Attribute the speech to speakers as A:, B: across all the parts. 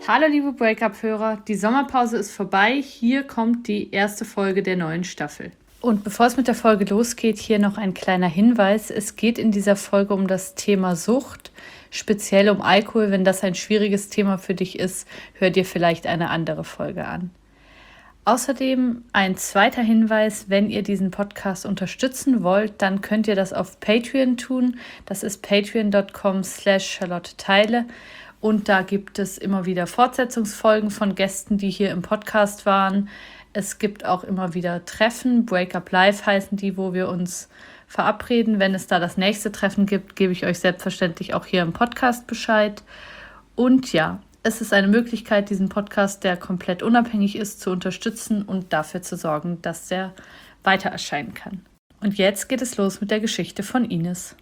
A: Hallo liebe Breakup-Hörer, die Sommerpause ist vorbei, hier kommt die erste Folge der neuen Staffel. Und bevor es mit der Folge losgeht, hier noch ein kleiner Hinweis. Es geht in dieser Folge um das Thema Sucht, speziell um Alkohol. Wenn das ein schwieriges Thema für dich ist, hör dir vielleicht eine andere Folge an. Außerdem ein zweiter Hinweis, wenn ihr diesen Podcast unterstützen wollt, dann könnt ihr das auf Patreon tun. Das ist patreon.com/charlotteteile. Und da gibt es immer wieder Fortsetzungsfolgen von Gästen, die hier im Podcast waren. Es gibt auch immer wieder Treffen. Breakup Live heißen die, wo wir uns verabreden. Wenn es da das nächste Treffen gibt, gebe ich euch selbstverständlich auch hier im Podcast Bescheid. Und ja, es ist eine Möglichkeit, diesen Podcast, der komplett unabhängig ist, zu unterstützen und dafür zu sorgen, dass der weiter erscheinen kann. Und jetzt geht es los mit der Geschichte von Ines.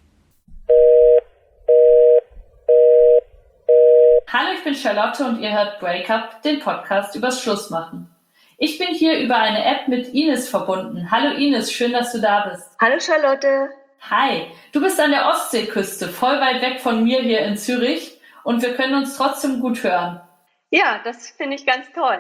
A: Hallo, ich bin Charlotte und ihr hört Breakup, den Podcast übers Schlussmachen. Ich bin hier über eine App mit Ines verbunden. Hallo Ines, schön, dass du da bist.
B: Hallo Charlotte.
A: Hi, du bist an der Ostseeküste, voll weit weg von mir hier in Zürich und wir können uns trotzdem gut hören.
B: Ja, das finde ich ganz toll.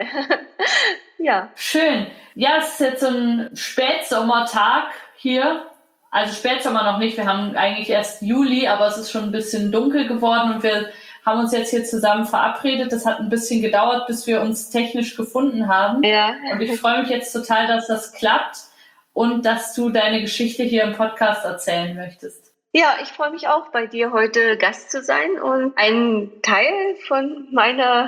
B: Ja.
A: Schön. Ja, es ist jetzt so ein Spätsommertag hier. Also Spätsommer noch nicht, wir haben eigentlich erst Juli, aber es ist schon ein bisschen dunkel geworden und wir haben uns jetzt hier zusammen verabredet. Das hat ein bisschen gedauert, bis wir uns technisch gefunden haben.
B: Ja.
A: Und ich freue mich jetzt total, dass das klappt und dass du deine Geschichte hier im Podcast erzählen möchtest.
B: Ja, ich freue mich auch, bei dir heute Gast zu sein und einen Teil von meiner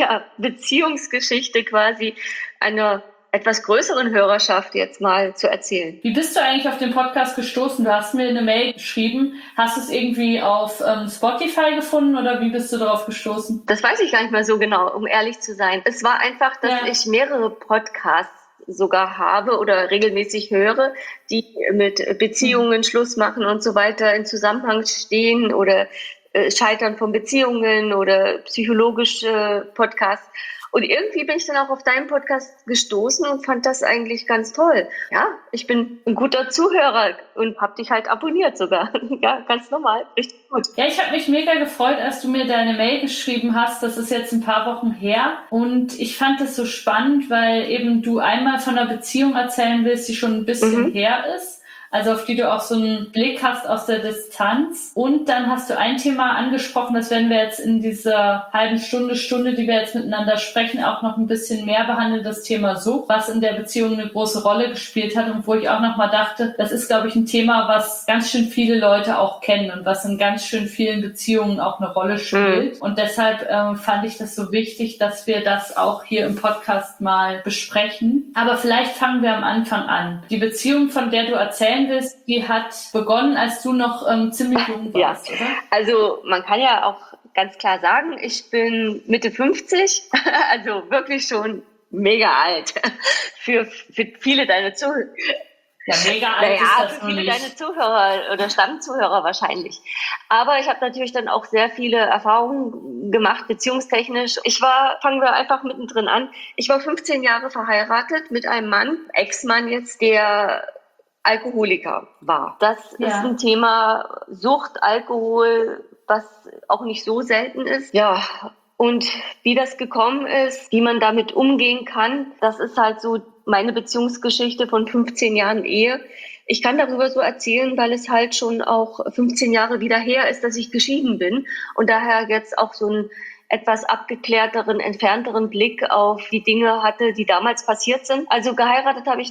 B: Beziehungsgeschichte quasi einer etwas größeren Hörerschaft jetzt mal zu erzählen.
A: Wie bist du eigentlich auf den Podcast gestoßen? Du hast mir eine Mail geschrieben. Hast du es irgendwie auf Spotify gefunden oder wie bist du darauf gestoßen?
B: Das weiß ich gar nicht mehr so genau, um ehrlich zu sein. Es war einfach, dass ich mehrere Podcasts sogar habe oder regelmäßig höre, die mit Beziehungen Schluss machen und so weiter in Zusammenhang stehen oder Scheitern von Beziehungen oder psychologische Podcasts. Und irgendwie bin ich dann auch auf deinen Podcast gestoßen und fand das eigentlich ganz toll. Ja, ich bin ein guter Zuhörer und habe dich halt abonniert sogar. Ja, ganz normal, richtig gut.
A: Ja, ich habe mich mega gefreut, als du mir deine Mail geschrieben hast. Das ist jetzt ein paar Wochen her. Und ich fand das so spannend, weil eben du einmal von einer Beziehung erzählen willst, die schon ein bisschen her ist. Also auf die du auch so einen Blick hast aus der Distanz. Und dann hast du ein Thema angesprochen, das werden wir jetzt in dieser halben Stunde, die wir jetzt miteinander sprechen, auch noch ein bisschen mehr behandeln, das Thema Sucht, was in der Beziehung eine große Rolle gespielt hat und wo ich auch nochmal dachte, das ist, glaube ich, ein Thema, was ganz schön viele Leute auch kennen und was in ganz schön vielen Beziehungen auch eine Rolle spielt. Und deshalb fand ich das so wichtig, dass wir das auch hier im Podcast mal besprechen. Aber vielleicht fangen wir am Anfang an. Die Beziehung, von der du erzählen willst, die hat begonnen, als du noch ziemlich jung warst, oder?
B: Also man kann ja auch ganz klar sagen, ich bin Mitte 50, also wirklich schon mega alt für viele deiner Zuhörer.
A: Ja, mega alt ist das
B: für viele deine Zuhörer oder Stammzuhörer wahrscheinlich. Aber ich habe natürlich dann auch sehr viele Erfahrungen gemacht, beziehungstechnisch. Fangen wir einfach mittendrin an. Ich war 15 Jahre verheiratet mit einem Mann, Ex-Mann jetzt, der Alkoholiker war. Das ist ein Thema Sucht, Alkohol, was auch nicht so selten ist. Ja, und wie das gekommen ist, wie man damit umgehen kann, das ist halt so meine Beziehungsgeschichte von 15 Jahren Ehe. Ich kann darüber so erzählen, weil es halt schon auch 15 Jahre wieder her ist, dass ich geschieden bin und daher jetzt auch so ein etwas abgeklärteren, entfernteren Blick auf die Dinge hatte, die damals passiert sind. Also geheiratet habe ich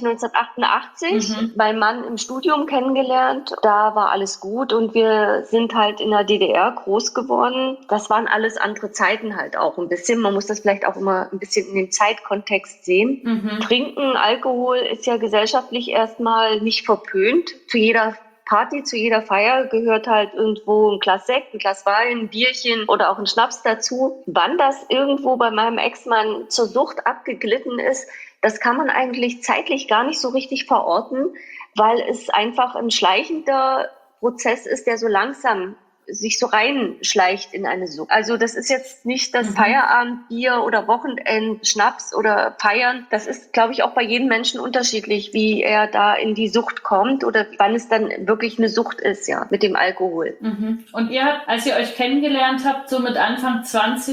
B: 1988, meinen Mann im Studium kennengelernt. Da war alles gut und wir sind halt in der DDR groß geworden. Das waren alles andere Zeiten halt auch ein bisschen. Man muss das vielleicht auch immer ein bisschen in den Zeitkontext sehen. Trinken, Alkohol ist ja gesellschaftlich erstmal nicht verpönt. Zu jeder Party, zu jeder Feier gehört halt irgendwo ein Glas Sekt, ein Glas Wein, ein Bierchen oder auch ein Schnaps dazu. Wann das irgendwo bei meinem Ex-Mann zur Sucht abgeglitten ist, das kann man eigentlich zeitlich gar nicht so richtig verorten, weil es einfach ein schleichender Prozess ist, der so langsam sich so reinschleicht in eine Sucht. Also das ist jetzt nicht das Feierabendbier oder Wochenend-Schnaps oder Feiern. Das ist, glaube ich, auch bei jedem Menschen unterschiedlich, wie er da in die Sucht kommt oder wann es dann wirklich eine Sucht ist, ja, mit dem Alkohol.
A: Und ihr habt, als ihr euch kennengelernt habt, so mit Anfang 20,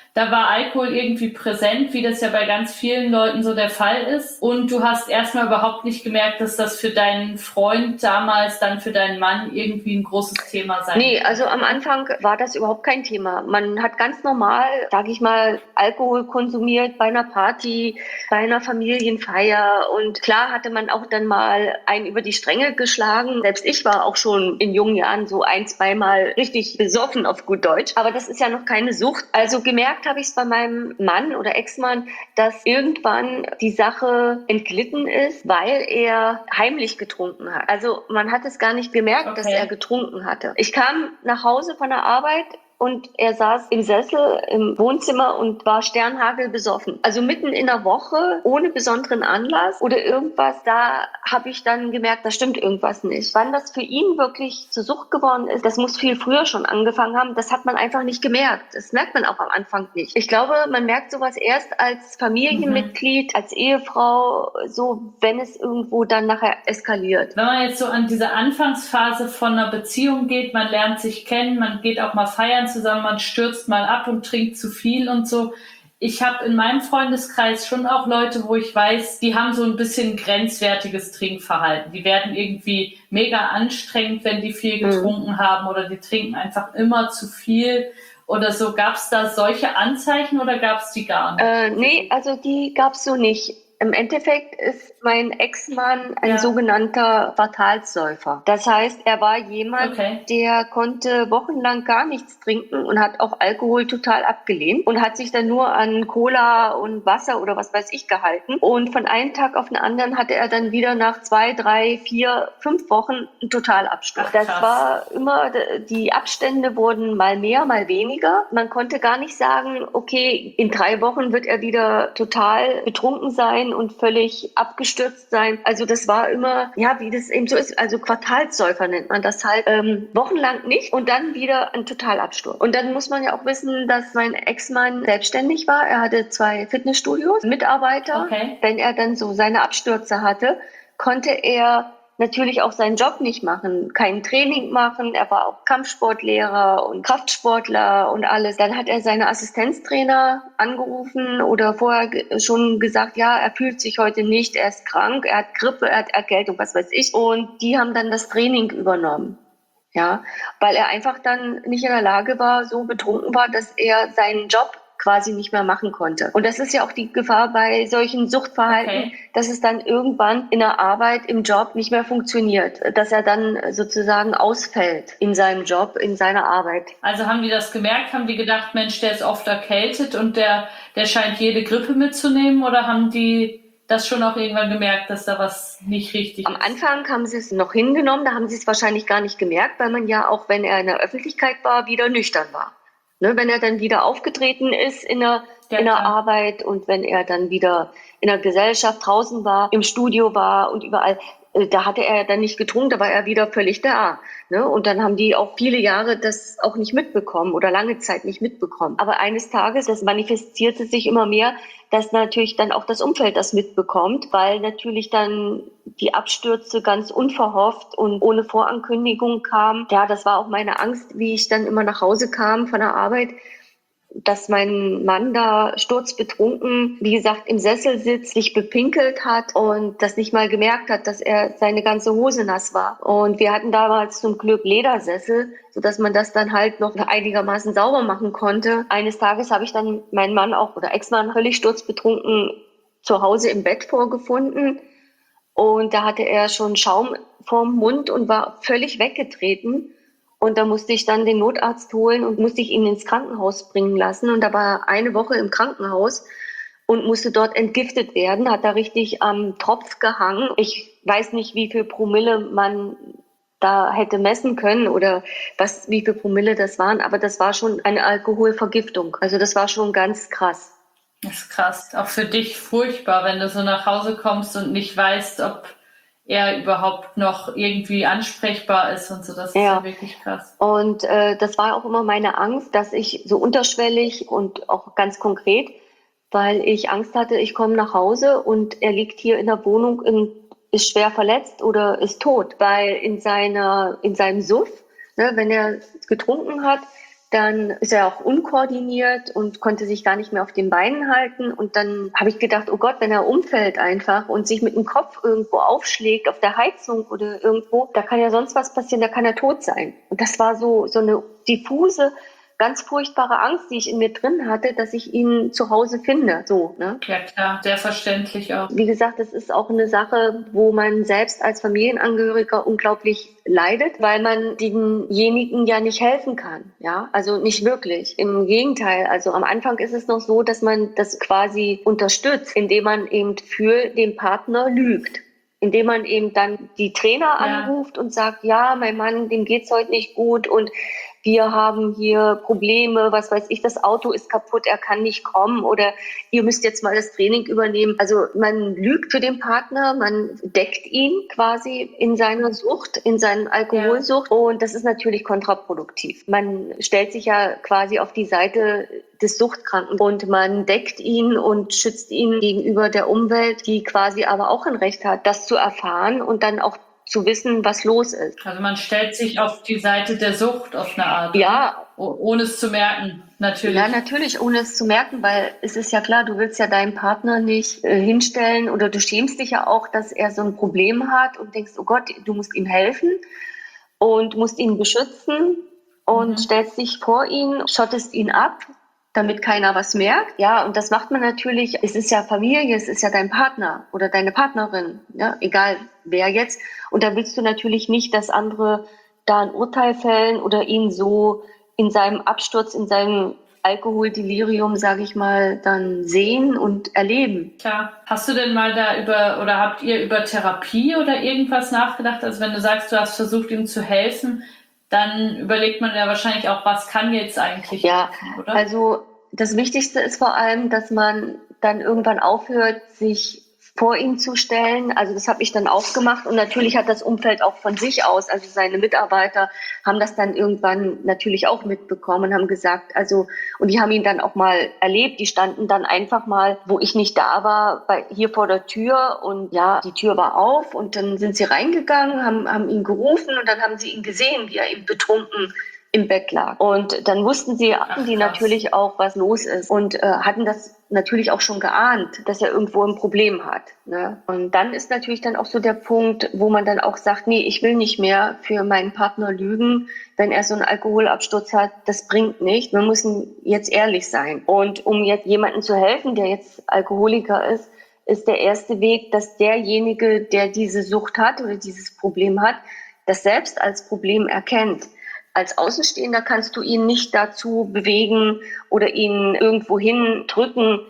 A: da war Alkohol irgendwie präsent, wie das ja bei ganz vielen Leuten so der Fall ist. Und du hast erstmal überhaupt nicht gemerkt, dass das für deinen Freund damals, dann für deinen Mann irgendwie ein großes Thema sein
B: Nee, also am Anfang war das überhaupt kein Thema. Man hat ganz normal, sage ich mal, Alkohol konsumiert bei einer Party, bei einer Familienfeier. Und klar hatte man auch dann mal einen über die Stränge geschlagen. Selbst ich war auch schon in jungen Jahren so 1-2 Mal richtig besoffen auf gut Deutsch. Aber das ist ja noch keine Sucht. Also gemerkt habe ich es bei meinem Mann oder Ex-Mann, dass irgendwann die Sache entglitten ist, weil er heimlich getrunken hat. Also man hat es gar nicht gemerkt, dass er getrunken hatte. Ich kam nach Hause von der Arbeit und er saß im Sessel im Wohnzimmer und war sternhagelbesoffen. Also mitten in der Woche, ohne besonderen Anlass oder irgendwas, da habe ich dann gemerkt, da stimmt irgendwas nicht. Wann das für ihn wirklich zur Sucht geworden ist, das muss viel früher schon angefangen haben. Das hat man einfach nicht gemerkt. Das merkt man auch am Anfang nicht. Ich glaube, man merkt sowas erst als Familienmitglied, als Ehefrau, so wenn es irgendwo dann nachher eskaliert.
A: Wenn man jetzt so an diese Anfangsphase von einer Beziehung geht, man lernt sich kennen, man geht auch mal feiern zusammen, man stürzt mal ab und trinkt zu viel und so. Ich habe in meinem Freundeskreis schon auch Leute, wo ich weiß, die haben so ein bisschen grenzwertiges Trinkverhalten. Die werden irgendwie mega anstrengend, wenn die viel getrunken haben, oder die trinken einfach immer zu viel oder so. Gab es da solche Anzeichen oder gab es die gar nicht?
B: Nee, also die gab es so nicht. Im Endeffekt ist mein Ex-Mann ein sogenannter Quartalssäufer. Das heißt, er war jemand, der konnte wochenlang gar nichts trinken und hat auch Alkohol total abgelehnt und hat sich dann nur an Cola und Wasser oder was weiß ich gehalten. Und von einem Tag auf den anderen hatte er dann wieder nach 2, 3, 4, 5 Wochen einen Totalabsturz. Das war immer, die Abstände wurden mal mehr, mal weniger. Man konnte gar nicht sagen, okay, in 3 Wochen wird er wieder total betrunken sein und völlig abgestürzt sein. Also das war immer, ja, wie das eben so ist, also Quartalssäufer nennt man das halt, wochenlang nicht und dann wieder ein Totalabsturz. Und dann muss man ja auch wissen, dass mein Ex-Mann selbstständig war. Er hatte 2 Fitnessstudios, Mitarbeiter. Wenn er dann so seine Abstürze hatte, konnte er natürlich auch seinen Job nicht machen, kein Training machen. Er war auch Kampfsportlehrer und Kraftsportler und alles. Dann hat er seine Assistenztrainer angerufen oder vorher schon gesagt, ja, er fühlt sich heute nicht, er ist krank, er hat Grippe, er hat Erkältung, was weiß ich. Und die haben dann das Training übernommen. Ja, weil er einfach dann nicht in der Lage war, so betrunken war, dass er seinen Job quasi nicht mehr machen konnte. Und das ist ja auch die Gefahr bei solchen Suchtverhalten, dass es dann irgendwann in der Arbeit, im Job nicht mehr funktioniert, dass er dann sozusagen ausfällt in seinem Job, in seiner Arbeit.
A: Also haben die das gemerkt, haben die gedacht, Mensch, der ist oft erkältet und der scheint jede Grippe mitzunehmen, oder haben die das schon auch irgendwann gemerkt, dass da was nicht richtig ist?
B: Am Anfang haben sie es noch hingenommen, da haben sie es wahrscheinlich gar nicht gemerkt, weil man ja auch, wenn er in der Öffentlichkeit war, wieder nüchtern war. Ne, wenn er dann wieder aufgetreten ist in der Arbeit und wenn er dann wieder in der Gesellschaft draußen war, im Studio war und überall, da hatte er dann nicht getrunken, da war er wieder völlig da. Ne? Und dann haben die auch viele Jahre das auch nicht mitbekommen oder lange Zeit nicht mitbekommen. Aber eines Tages, das manifestierte sich immer mehr, dass natürlich dann auch das Umfeld das mitbekommt, weil natürlich dann die Abstürze ganz unverhofft und ohne Vorankündigung kamen. Ja, das war auch meine Angst, wie ich dann immer nach Hause kam von der Arbeit, dass mein Mann da sturzbetrunken, wie gesagt, im Sessel sitzt, sich bepinkelt hat und das nicht mal gemerkt hat, dass er seine ganze Hose nass war. Und wir hatten damals zum Glück Ledersessel, sodass man das dann halt noch einigermaßen sauber machen konnte. Eines Tages habe ich dann meinen Mann auch oder Ex-Mann völlig sturzbetrunken zu Hause im Bett vorgefunden. Und da hatte er schon Schaum vorm Mund und war völlig weggetreten. Und da musste ich dann den Notarzt holen und musste ich ihn ins Krankenhaus bringen lassen. Und da war er 1 Woche im Krankenhaus und musste dort entgiftet werden, hat da richtig am Tropf gehangen. Ich weiß nicht, wie viel Promille man da hätte messen können oder wie viel Promille das waren, aber das war schon eine Alkoholvergiftung. Also das war schon ganz krass.
A: Das ist krass. Auch für dich furchtbar, wenn du so nach Hause kommst und nicht weißt, ob er überhaupt noch irgendwie ansprechbar ist und so. Das ist ja wirklich krass.
B: Und das war auch immer meine Angst, dass ich so unterschwellig und auch ganz konkret, weil ich Angst hatte, ich komme nach Hause und er liegt hier in der Wohnung, ist schwer verletzt oder ist tot. Weil in seinem Suff, ne, wenn er getrunken hat, Dann ist er auch unkoordiniert und konnte sich gar nicht mehr auf den Beinen halten. Und dann habe ich gedacht, oh Gott, wenn er umfällt einfach und sich mit dem Kopf irgendwo aufschlägt, auf der Heizung oder irgendwo, da kann ja sonst was passieren, da kann er tot sein. Und das war so eine diffuse, ganz furchtbare Angst, die ich in mir drin hatte, dass ich ihn zu Hause finde. So, ne?
A: Ja klar, sehr verständlich auch.
B: Wie gesagt, das ist auch eine Sache, wo man selbst als Familienangehöriger unglaublich leidet, weil man denjenigen ja nicht helfen kann. Ja, also nicht wirklich. Im Gegenteil. Also am Anfang ist es noch so, dass man das quasi unterstützt, indem man eben für den Partner lügt. Indem man eben dann die Trainer anruft und sagt, ja, mein Mann, dem geht's heute nicht gut und wir haben hier Probleme, was weiß ich, das Auto ist kaputt, er kann nicht kommen oder ihr müsst jetzt mal das Training übernehmen. Also man lügt für den Partner, man deckt ihn quasi in seiner Sucht, in seiner Alkoholsucht und das ist natürlich kontraproduktiv. Man stellt sich ja quasi auf die Seite des Suchtkranken und man deckt ihn und schützt ihn gegenüber der Umwelt, die quasi aber auch ein Recht hat, das zu erfahren und dann auch zu wissen, was los ist.
A: Also man stellt sich auf die Seite der Sucht auf eine Art.
B: Ja.
A: Ohne es zu merken, natürlich.
B: Ja, natürlich, ohne es zu merken, weil es ist ja klar, du willst ja deinem Partner nicht hinstellen oder du schämst dich ja auch, dass er so ein Problem hat und denkst, oh Gott, du musst ihm helfen und musst ihn beschützen und stellst dich vor ihn, schottest ihn ab, damit keiner was merkt. Ja, und das macht man natürlich, es ist ja Familie, es ist ja dein Partner oder deine Partnerin, ja, egal wer jetzt. Und da willst du natürlich nicht, dass andere da ein Urteil fällen oder ihn so in seinem Absturz, in seinem Alkoholdelirium, sage ich mal, dann sehen und erleben.
A: Klar. Hast du denn mal habt ihr über Therapie oder irgendwas nachgedacht? Also wenn du sagst, du hast versucht, ihm zu helfen, dann überlegt man ja wahrscheinlich auch, was kann jetzt eigentlich helfen, oder?
B: Also das Wichtigste ist vor allem, dass man dann irgendwann aufhört, sich vor ihn zu stellen. Also das habe ich dann auch gemacht und natürlich hat das Umfeld auch von sich aus, also seine Mitarbeiter haben das dann irgendwann natürlich auch mitbekommen und haben gesagt, und die haben ihn dann auch mal erlebt, die standen dann einfach mal, wo ich nicht da war, hier vor der Tür und ja, die Tür war auf und dann sind sie reingegangen, haben ihn gerufen und dann haben sie ihn gesehen, wie er eben betrunken im Bett lag. Und dann hatten die natürlich auch, was los ist und hatten das natürlich auch schon geahnt, dass er irgendwo ein Problem hat. Ne? Und dann ist natürlich dann auch so der Punkt, wo man dann auch sagt, nee, ich will nicht mehr für meinen Partner lügen, wenn er so einen Alkoholabsturz hat, das bringt nicht. Wir müssen jetzt ehrlich sein. Und um jetzt jemandem zu helfen, der jetzt Alkoholiker ist der erste Weg, dass derjenige, der diese Sucht hat oder dieses Problem hat, das selbst als Problem erkennt. Als Außenstehender kannst du ihn nicht dazu bewegen oder ihn irgendwo hin drücken,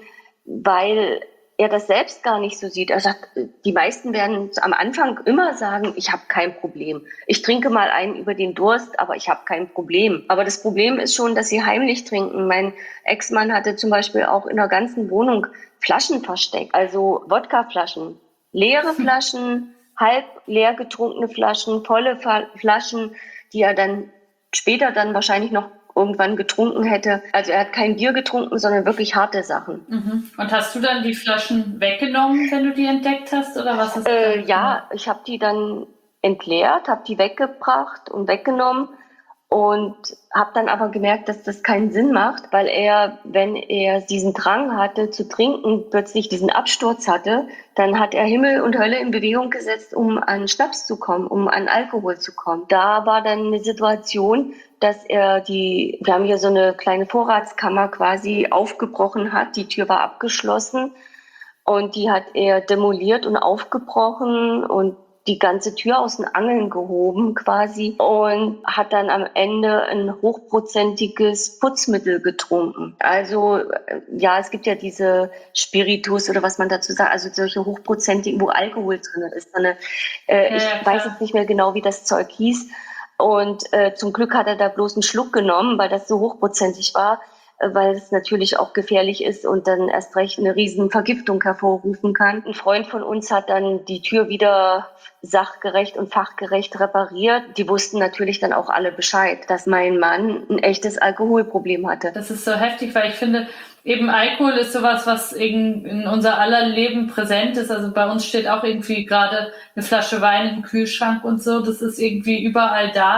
B: weil er das selbst gar nicht so sieht. Er sagt, die meisten werden am Anfang immer sagen, ich habe kein Problem. Ich trinke mal einen über den Durst, aber ich habe kein Problem. Aber das Problem ist schon, dass sie heimlich trinken. Mein Ex-Mann hatte zum Beispiel auch in der ganzen Wohnung Flaschen versteckt, also Wodkaflaschen, leere Flaschen, halb leer getrunkene Flaschen, volle Flaschen, die er dann später dann wahrscheinlich noch irgendwann getrunken hätte. Also er hat kein Bier getrunken, sondern wirklich harte Sachen.
A: Mhm. Und hast du dann die Flaschen weggenommen, wenn du die entdeckt hast? Oder was hast du
B: ja, ich habe die dann entleert, habe die weggebracht und weggenommen und habe dann aber gemerkt, dass das keinen Sinn macht, weil er, wenn er diesen Drang hatte zu trinken, plötzlich diesen Absturz hatte, dann hat er Himmel und Hölle in Bewegung gesetzt, um an Schnaps zu kommen, um an Alkohol zu kommen. Da war dann eine Situation, dass wir haben hier so eine kleine Vorratskammer quasi aufgebrochen hat, die Tür war abgeschlossen und die hat er demoliert und aufgebrochen und die ganze Tür aus den Angeln gehoben quasi und hat dann am Ende ein hochprozentiges Putzmittel getrunken. Also ja, es gibt ja diese Spiritus oder was man dazu sagt, also solche hochprozentigen, wo Alkohol drin ist. Ich weiß jetzt nicht mehr genau, wie das Zeug hieß. Und zum Glück hat er da bloß einen Schluck genommen, weil das so hochprozentig war, weil es natürlich auch gefährlich ist und dann erst recht eine riesen Vergiftung hervorrufen kann. Ein Freund von uns hat dann die Tür wieder sachgerecht und fachgerecht repariert. Die wussten natürlich dann auch alle Bescheid, dass mein Mann ein echtes Alkoholproblem hatte.
A: Das ist so heftig, weil ich finde, eben Alkohol ist sowas, was in unser aller Leben präsent ist. Also bei uns steht auch irgendwie gerade eine Flasche Wein im Kühlschrank und so. Das ist irgendwie überall da.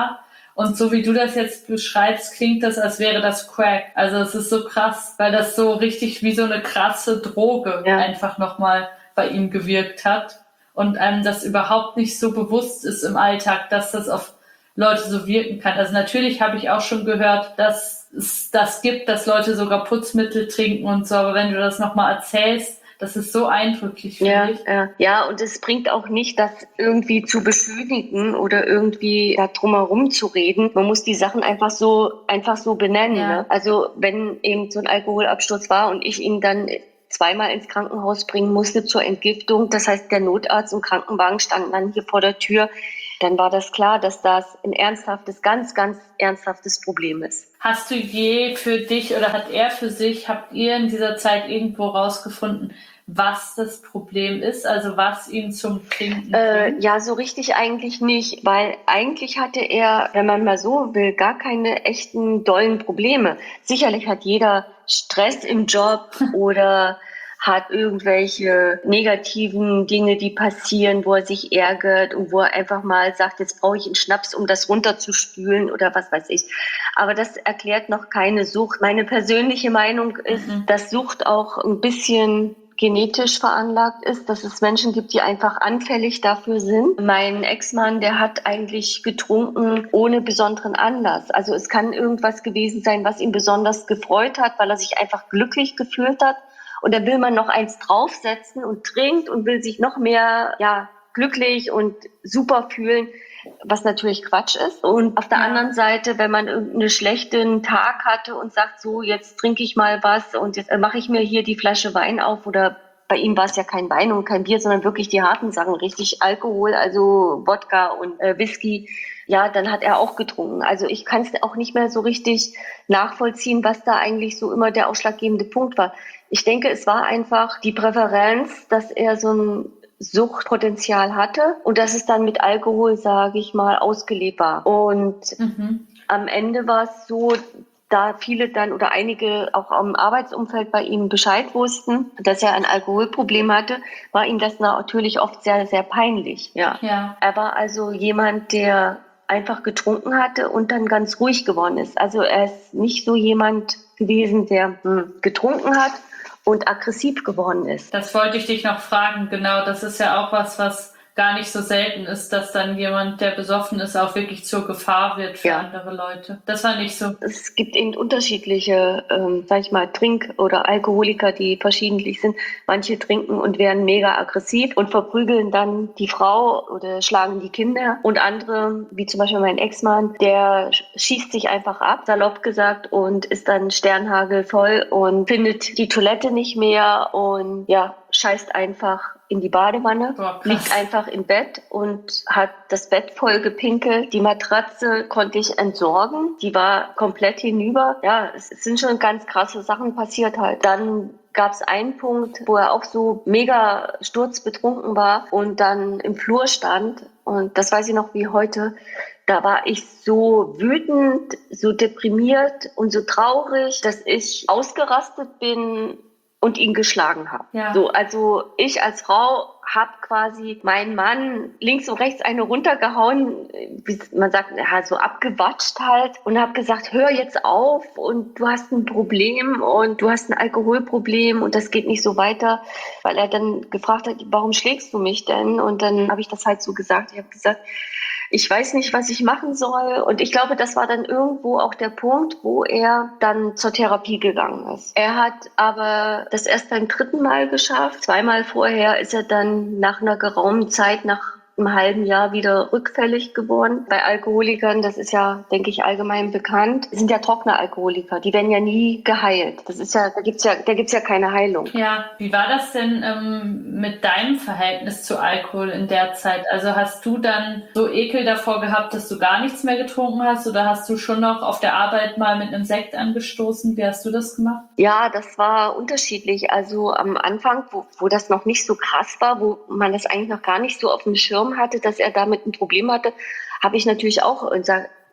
A: Und so wie du das jetzt beschreibst, klingt das, als wäre das Crack. Also es ist so krass, weil das so richtig wie so eine krasse Droge einfach nochmal bei ihm gewirkt hat. Und einem das überhaupt nicht so bewusst ist im Alltag, dass das auf Leute so wirken kann. Also natürlich habe ich auch schon gehört, dass es das gibt, dass Leute sogar Putzmittel trinken und so. Aber wenn du das nochmal erzählst, das ist so eindrücklich, finde ich.
B: Ja, und es bringt auch nicht, das irgendwie zu beschönigen oder irgendwie da drumherum zu reden. Man muss die Sachen einfach so benennen.
A: Ja.
B: Ne? Also wenn eben so ein Alkoholabsturz war und ich ihn dann zweimal ins Krankenhaus bringen musste zur Entgiftung, das heißt, der Notarzt und Krankenwagen standen dann hier vor der Tür, dann war das klar, dass das ein ernsthaftes, ganz, ganz ernsthaftes Problem ist.
A: Hast du je für dich oder hat er für sich, habt ihr in dieser Zeit irgendwo rausgefunden, was das Problem ist, also was ihn zum Trinken bringt?
B: Ja, so richtig eigentlich nicht, weil eigentlich hatte er, wenn man mal so will, gar keine echten dollen Probleme. Sicherlich hat jeder Stress im Job oder hat irgendwelche negativen Dinge, die passieren, wo er sich ärgert und wo er einfach mal sagt, jetzt brauche ich einen Schnaps, um das runterzuspülen oder was weiß ich. Aber das erklärt noch keine Sucht. Meine persönliche Meinung ist, dass Sucht auch ein bisschen genetisch veranlagt ist, dass es Menschen gibt, die einfach anfällig dafür sind. Mein Ex-Mann, der hat eigentlich getrunken ohne besonderen Anlass. Also es kann irgendwas gewesen sein, was ihn besonders gefreut hat, weil er sich einfach glücklich gefühlt hat. Und da will man noch eins draufsetzen und trinkt und will sich noch mehr glücklich und super fühlen, was natürlich Quatsch ist. Und auf der anderen Seite, wenn man irgendeinen schlechten Tag hatte und sagt, so, jetzt trinke ich mal was und jetzt mache ich mir hier die Flasche Wein auf, oder bei ihm war es ja kein Wein und kein Bier, sondern wirklich die harten Sachen, richtig Alkohol, also Wodka und Whisky, ja, dann hat er auch getrunken. Also ich kann es auch nicht mehr so richtig nachvollziehen, was da eigentlich so immer der ausschlaggebende Punkt war. Ich denke, es war einfach die Präferenz, dass er so ein Suchtpotenzial hatte und dass es dann mit Alkohol, sage ich mal, ausgelebt war. Und am Ende war es so, da viele dann oder einige auch im Arbeitsumfeld bei ihm Bescheid wussten, dass er ein Alkoholproblem hatte, war ihm das natürlich oft sehr, sehr peinlich. Ja. Er war also jemand, der einfach getrunken hatte und dann ganz ruhig geworden ist. Also er ist nicht so jemand gewesen, der getrunken hat und aggressiv geworden ist.
A: Das wollte ich dich noch fragen, genau. Das ist ja auch was gar nicht so selten ist, dass dann jemand, der besoffen ist, auch wirklich zur Gefahr wird für andere Leute. Das war nicht so.
B: Es gibt eben unterschiedliche, sag ich mal, Trink- oder Alkoholiker, die verschiedentlich sind. Manche trinken und werden mega aggressiv und verprügeln dann die Frau oder schlagen die Kinder. Und andere, wie zum Beispiel mein Ex-Mann, der schießt sich einfach ab, salopp gesagt, und ist dann sternhagelvoll und findet die Toilette nicht mehr und scheißt einfach in die Badewanne, liegt einfach im Bett und hat das Bett voll gepinkelt. Die Matratze konnte ich entsorgen. Die war komplett hinüber. Ja, es sind schon ganz krasse Sachen passiert halt. Dann gab es einen Punkt, wo er auch so mega sturzbetrunken war und dann im Flur stand. Und das weiß ich noch wie heute. Da war ich so wütend, so deprimiert und so traurig, dass ich ausgerastet bin und ihn geschlagen habe. So, also ich als Frau habe quasi meinen Mann links und rechts eine runtergehauen, wie man sagt, so abgewatscht halt, und habe gesagt, hör jetzt auf und du hast ein Problem und du hast ein Alkoholproblem und das geht nicht so weiter, weil er dann gefragt hat, warum schlägst du mich denn? Und dann habe ich das halt so gesagt. Ich habe gesagt, ich weiß nicht, was ich machen soll. Und ich glaube, das war dann irgendwo auch der Punkt, wo er dann zur Therapie gegangen ist. Er hat aber das erst beim 3. Mal geschafft. 2-mal vorher ist er dann nach einer geraumen Zeit, nach einem halben Jahr, wieder rückfällig geworden. Bei Alkoholikern, das ist ja, denke ich, allgemein bekannt, sind ja trockene Alkoholiker. Die werden ja nie geheilt. Das ist ja, da gibt's ja keine Heilung.
A: Ja, wie war das denn mit deinem Verhältnis zu Alkohol in der Zeit? Also hast du dann so Ekel davor gehabt, dass du gar nichts mehr getrunken hast, oder hast du schon noch auf der Arbeit mal mit einem Sekt angestoßen? Wie hast du das gemacht?
B: Ja, das war unterschiedlich. Also am Anfang, wo das noch nicht so krass war, wo man das eigentlich noch gar nicht so auf dem Schirm hatte, dass er damit ein Problem hatte, habe ich natürlich auch ein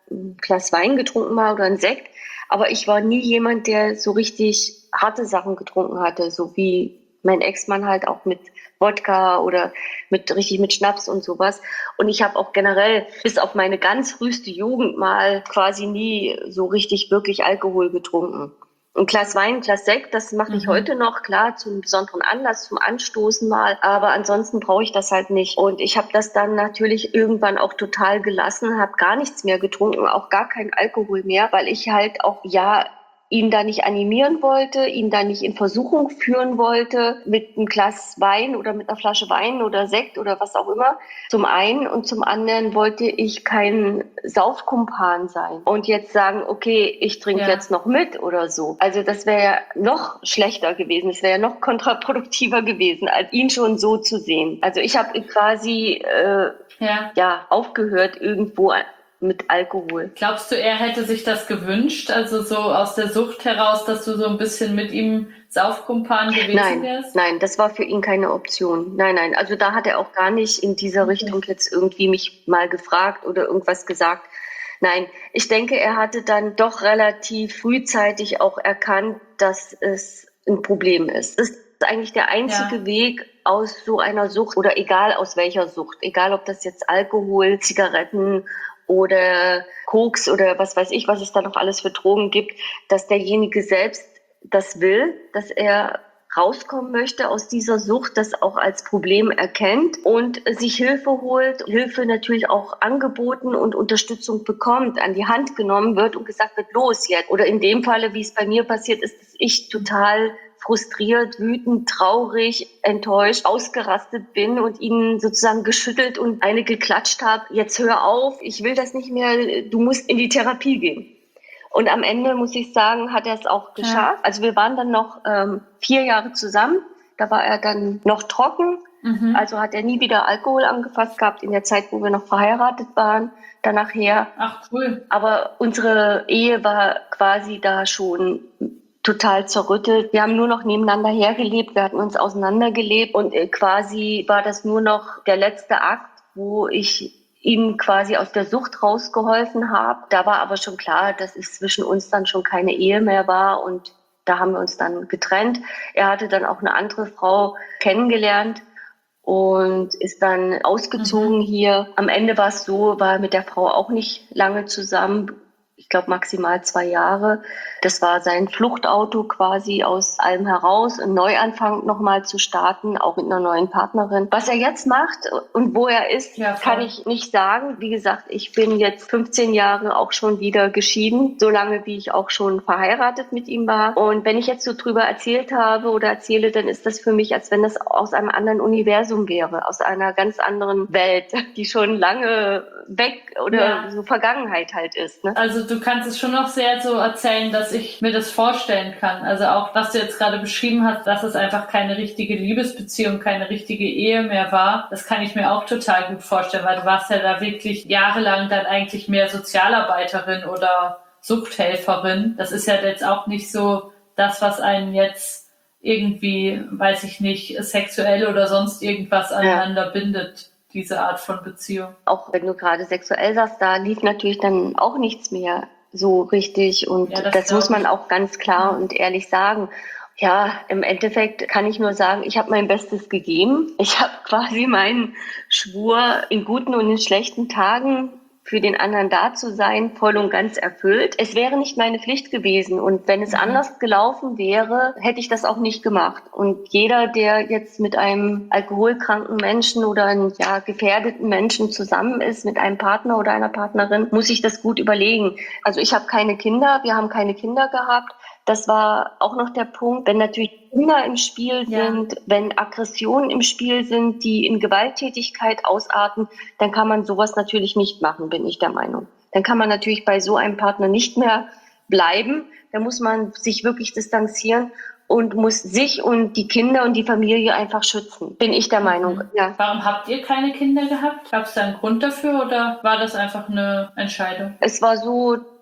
B: Glas Wein getrunken mal oder ein Sekt. Aber ich war nie jemand, der so richtig harte Sachen getrunken hatte, so wie mein Ex-Mann halt auch mit Wodka oder mit Schnaps und sowas. Und ich habe auch generell bis auf meine ganz früheste Jugend mal quasi nie so richtig wirklich Alkohol getrunken. Ein Glas Wein, ein Glas Sekt, das mache ich heute noch, klar, zu einem besonderen Anlass, zum Anstoßen mal. Aber ansonsten brauche ich das halt nicht. Und ich habe das dann natürlich irgendwann auch total gelassen, habe gar nichts mehr getrunken, auch gar keinen Alkohol mehr, weil ich halt auch, ihn da nicht animieren wollte, ihn da nicht in Versuchung führen wollte, mit einem Glas Wein oder mit einer Flasche Wein oder Sekt oder was auch immer, zum einen. Und zum anderen wollte ich kein Saufkumpan sein und jetzt sagen, okay, ich trinke jetzt noch mit oder so. Also das wäre ja noch schlechter gewesen, es wäre ja noch kontraproduktiver gewesen, als ihn schon so zu sehen. Also ich habe quasi aufgehört irgendwo mit Alkohol.
A: Glaubst du, er hätte sich das gewünscht, also so aus der Sucht heraus, dass du so ein bisschen mit ihm Saufkumpan gewesen wärst?
B: Nein, das war für ihn keine Option. Nein, also da hat er auch gar nicht in dieser Richtung jetzt irgendwie mich mal gefragt oder irgendwas gesagt. Nein, ich denke, er hatte dann doch relativ frühzeitig auch erkannt, dass es ein Problem ist. Das ist eigentlich der einzige Weg aus so einer Sucht oder egal aus welcher Sucht, egal ob das jetzt Alkohol, Zigaretten oder Koks oder was weiß ich, was es da noch alles für Drogen gibt, dass derjenige selbst das will, dass er rauskommen möchte aus dieser Sucht, das auch als Problem erkennt und sich Hilfe holt, Hilfe natürlich auch angeboten und Unterstützung bekommt, an die Hand genommen wird und gesagt wird, los jetzt. Oder in dem Falle, wie es bei mir passiert ist, dass ich total frustriert, wütend, traurig, enttäuscht, ausgerastet bin und ihn sozusagen geschüttelt und eine geklatscht habe, jetzt hör auf, ich will das nicht mehr, du musst in die Therapie gehen. Und am Ende, muss ich sagen, hat er es auch geschafft. Ja. Also wir waren dann noch 4 Jahre zusammen, da war er dann noch trocken, also hat er nie wieder Alkohol angefasst gehabt in der Zeit, wo wir noch verheiratet waren, danach her.
A: Ach, cool.
B: Aber unsere Ehe war quasi da schon total zerrüttet. Wir haben nur noch nebeneinander hergelebt, wir hatten uns auseinandergelebt und quasi war das nur noch der letzte Akt, wo ich ihm quasi aus der Sucht rausgeholfen habe. Da war aber schon klar, dass es zwischen uns dann schon keine Ehe mehr war und da haben wir uns dann getrennt. Er hatte dann auch eine andere Frau kennengelernt und ist dann ausgezogen hier. Am Ende war es so, war mit der Frau auch nicht lange zusammen. Ich glaube maximal 2 Jahre. Das war sein Fluchtauto quasi aus allem heraus, einen Neuanfang nochmal zu starten, auch mit einer neuen Partnerin. Was er jetzt macht und wo er ist, kann ich nicht sagen. Wie gesagt, ich bin jetzt 15 Jahre auch schon wieder geschieden, so lange wie ich auch schon verheiratet mit ihm war. Und wenn ich jetzt so drüber erzählt habe oder erzähle, dann ist das für mich, als wenn das aus einem anderen Universum wäre, aus einer ganz anderen Welt, die schon lange weg oder so Vergangenheit halt ist. Ne?
A: Also du kannst es schon noch sehr so erzählen, dass ich mir das vorstellen kann. Also auch, was du jetzt gerade beschrieben hast, dass es einfach keine richtige Liebesbeziehung, keine richtige Ehe mehr war, das kann ich mir auch total gut vorstellen, weil du warst ja da wirklich jahrelang dann eigentlich mehr Sozialarbeiterin oder Suchthelferin. Das ist ja jetzt auch nicht so das, was einen jetzt irgendwie, weiß ich nicht, sexuell oder sonst irgendwas aneinander bindet. Diese Art von Beziehung.
B: Auch wenn du gerade sexuell sagst, da lief natürlich dann auch nichts mehr so richtig und das muss man auch ganz klar und ehrlich sagen. Ja, im Endeffekt kann ich nur sagen, ich habe mein Bestes gegeben. Ich habe quasi meinen Schwur in guten und in schlechten Tagen für den anderen da zu sein, voll und ganz erfüllt. Es wäre nicht meine Pflicht gewesen und wenn es anders gelaufen wäre, hätte ich das auch nicht gemacht. Und jeder, der jetzt mit einem alkoholkranken Menschen oder einem gefährdeten Menschen zusammen ist, mit einem Partner oder einer Partnerin, muss sich das gut überlegen. Also ich habe keine Kinder, wir haben keine Kinder gehabt. Das war auch noch der Punkt, wenn natürlich Kinder im Spiel sind, wenn Aggressionen im Spiel sind, die in Gewalttätigkeit ausarten, dann kann man sowas natürlich nicht machen, bin ich der Meinung. Dann kann man natürlich bei so einem Partner nicht mehr bleiben. Da muss man sich wirklich distanzieren und muss sich und die Kinder und die Familie einfach schützen, bin ich der Meinung. Ja.
A: Warum habt ihr keine Kinder gehabt? Gab es da einen Grund dafür oder war das einfach eine Entscheidung?
B: Es war so,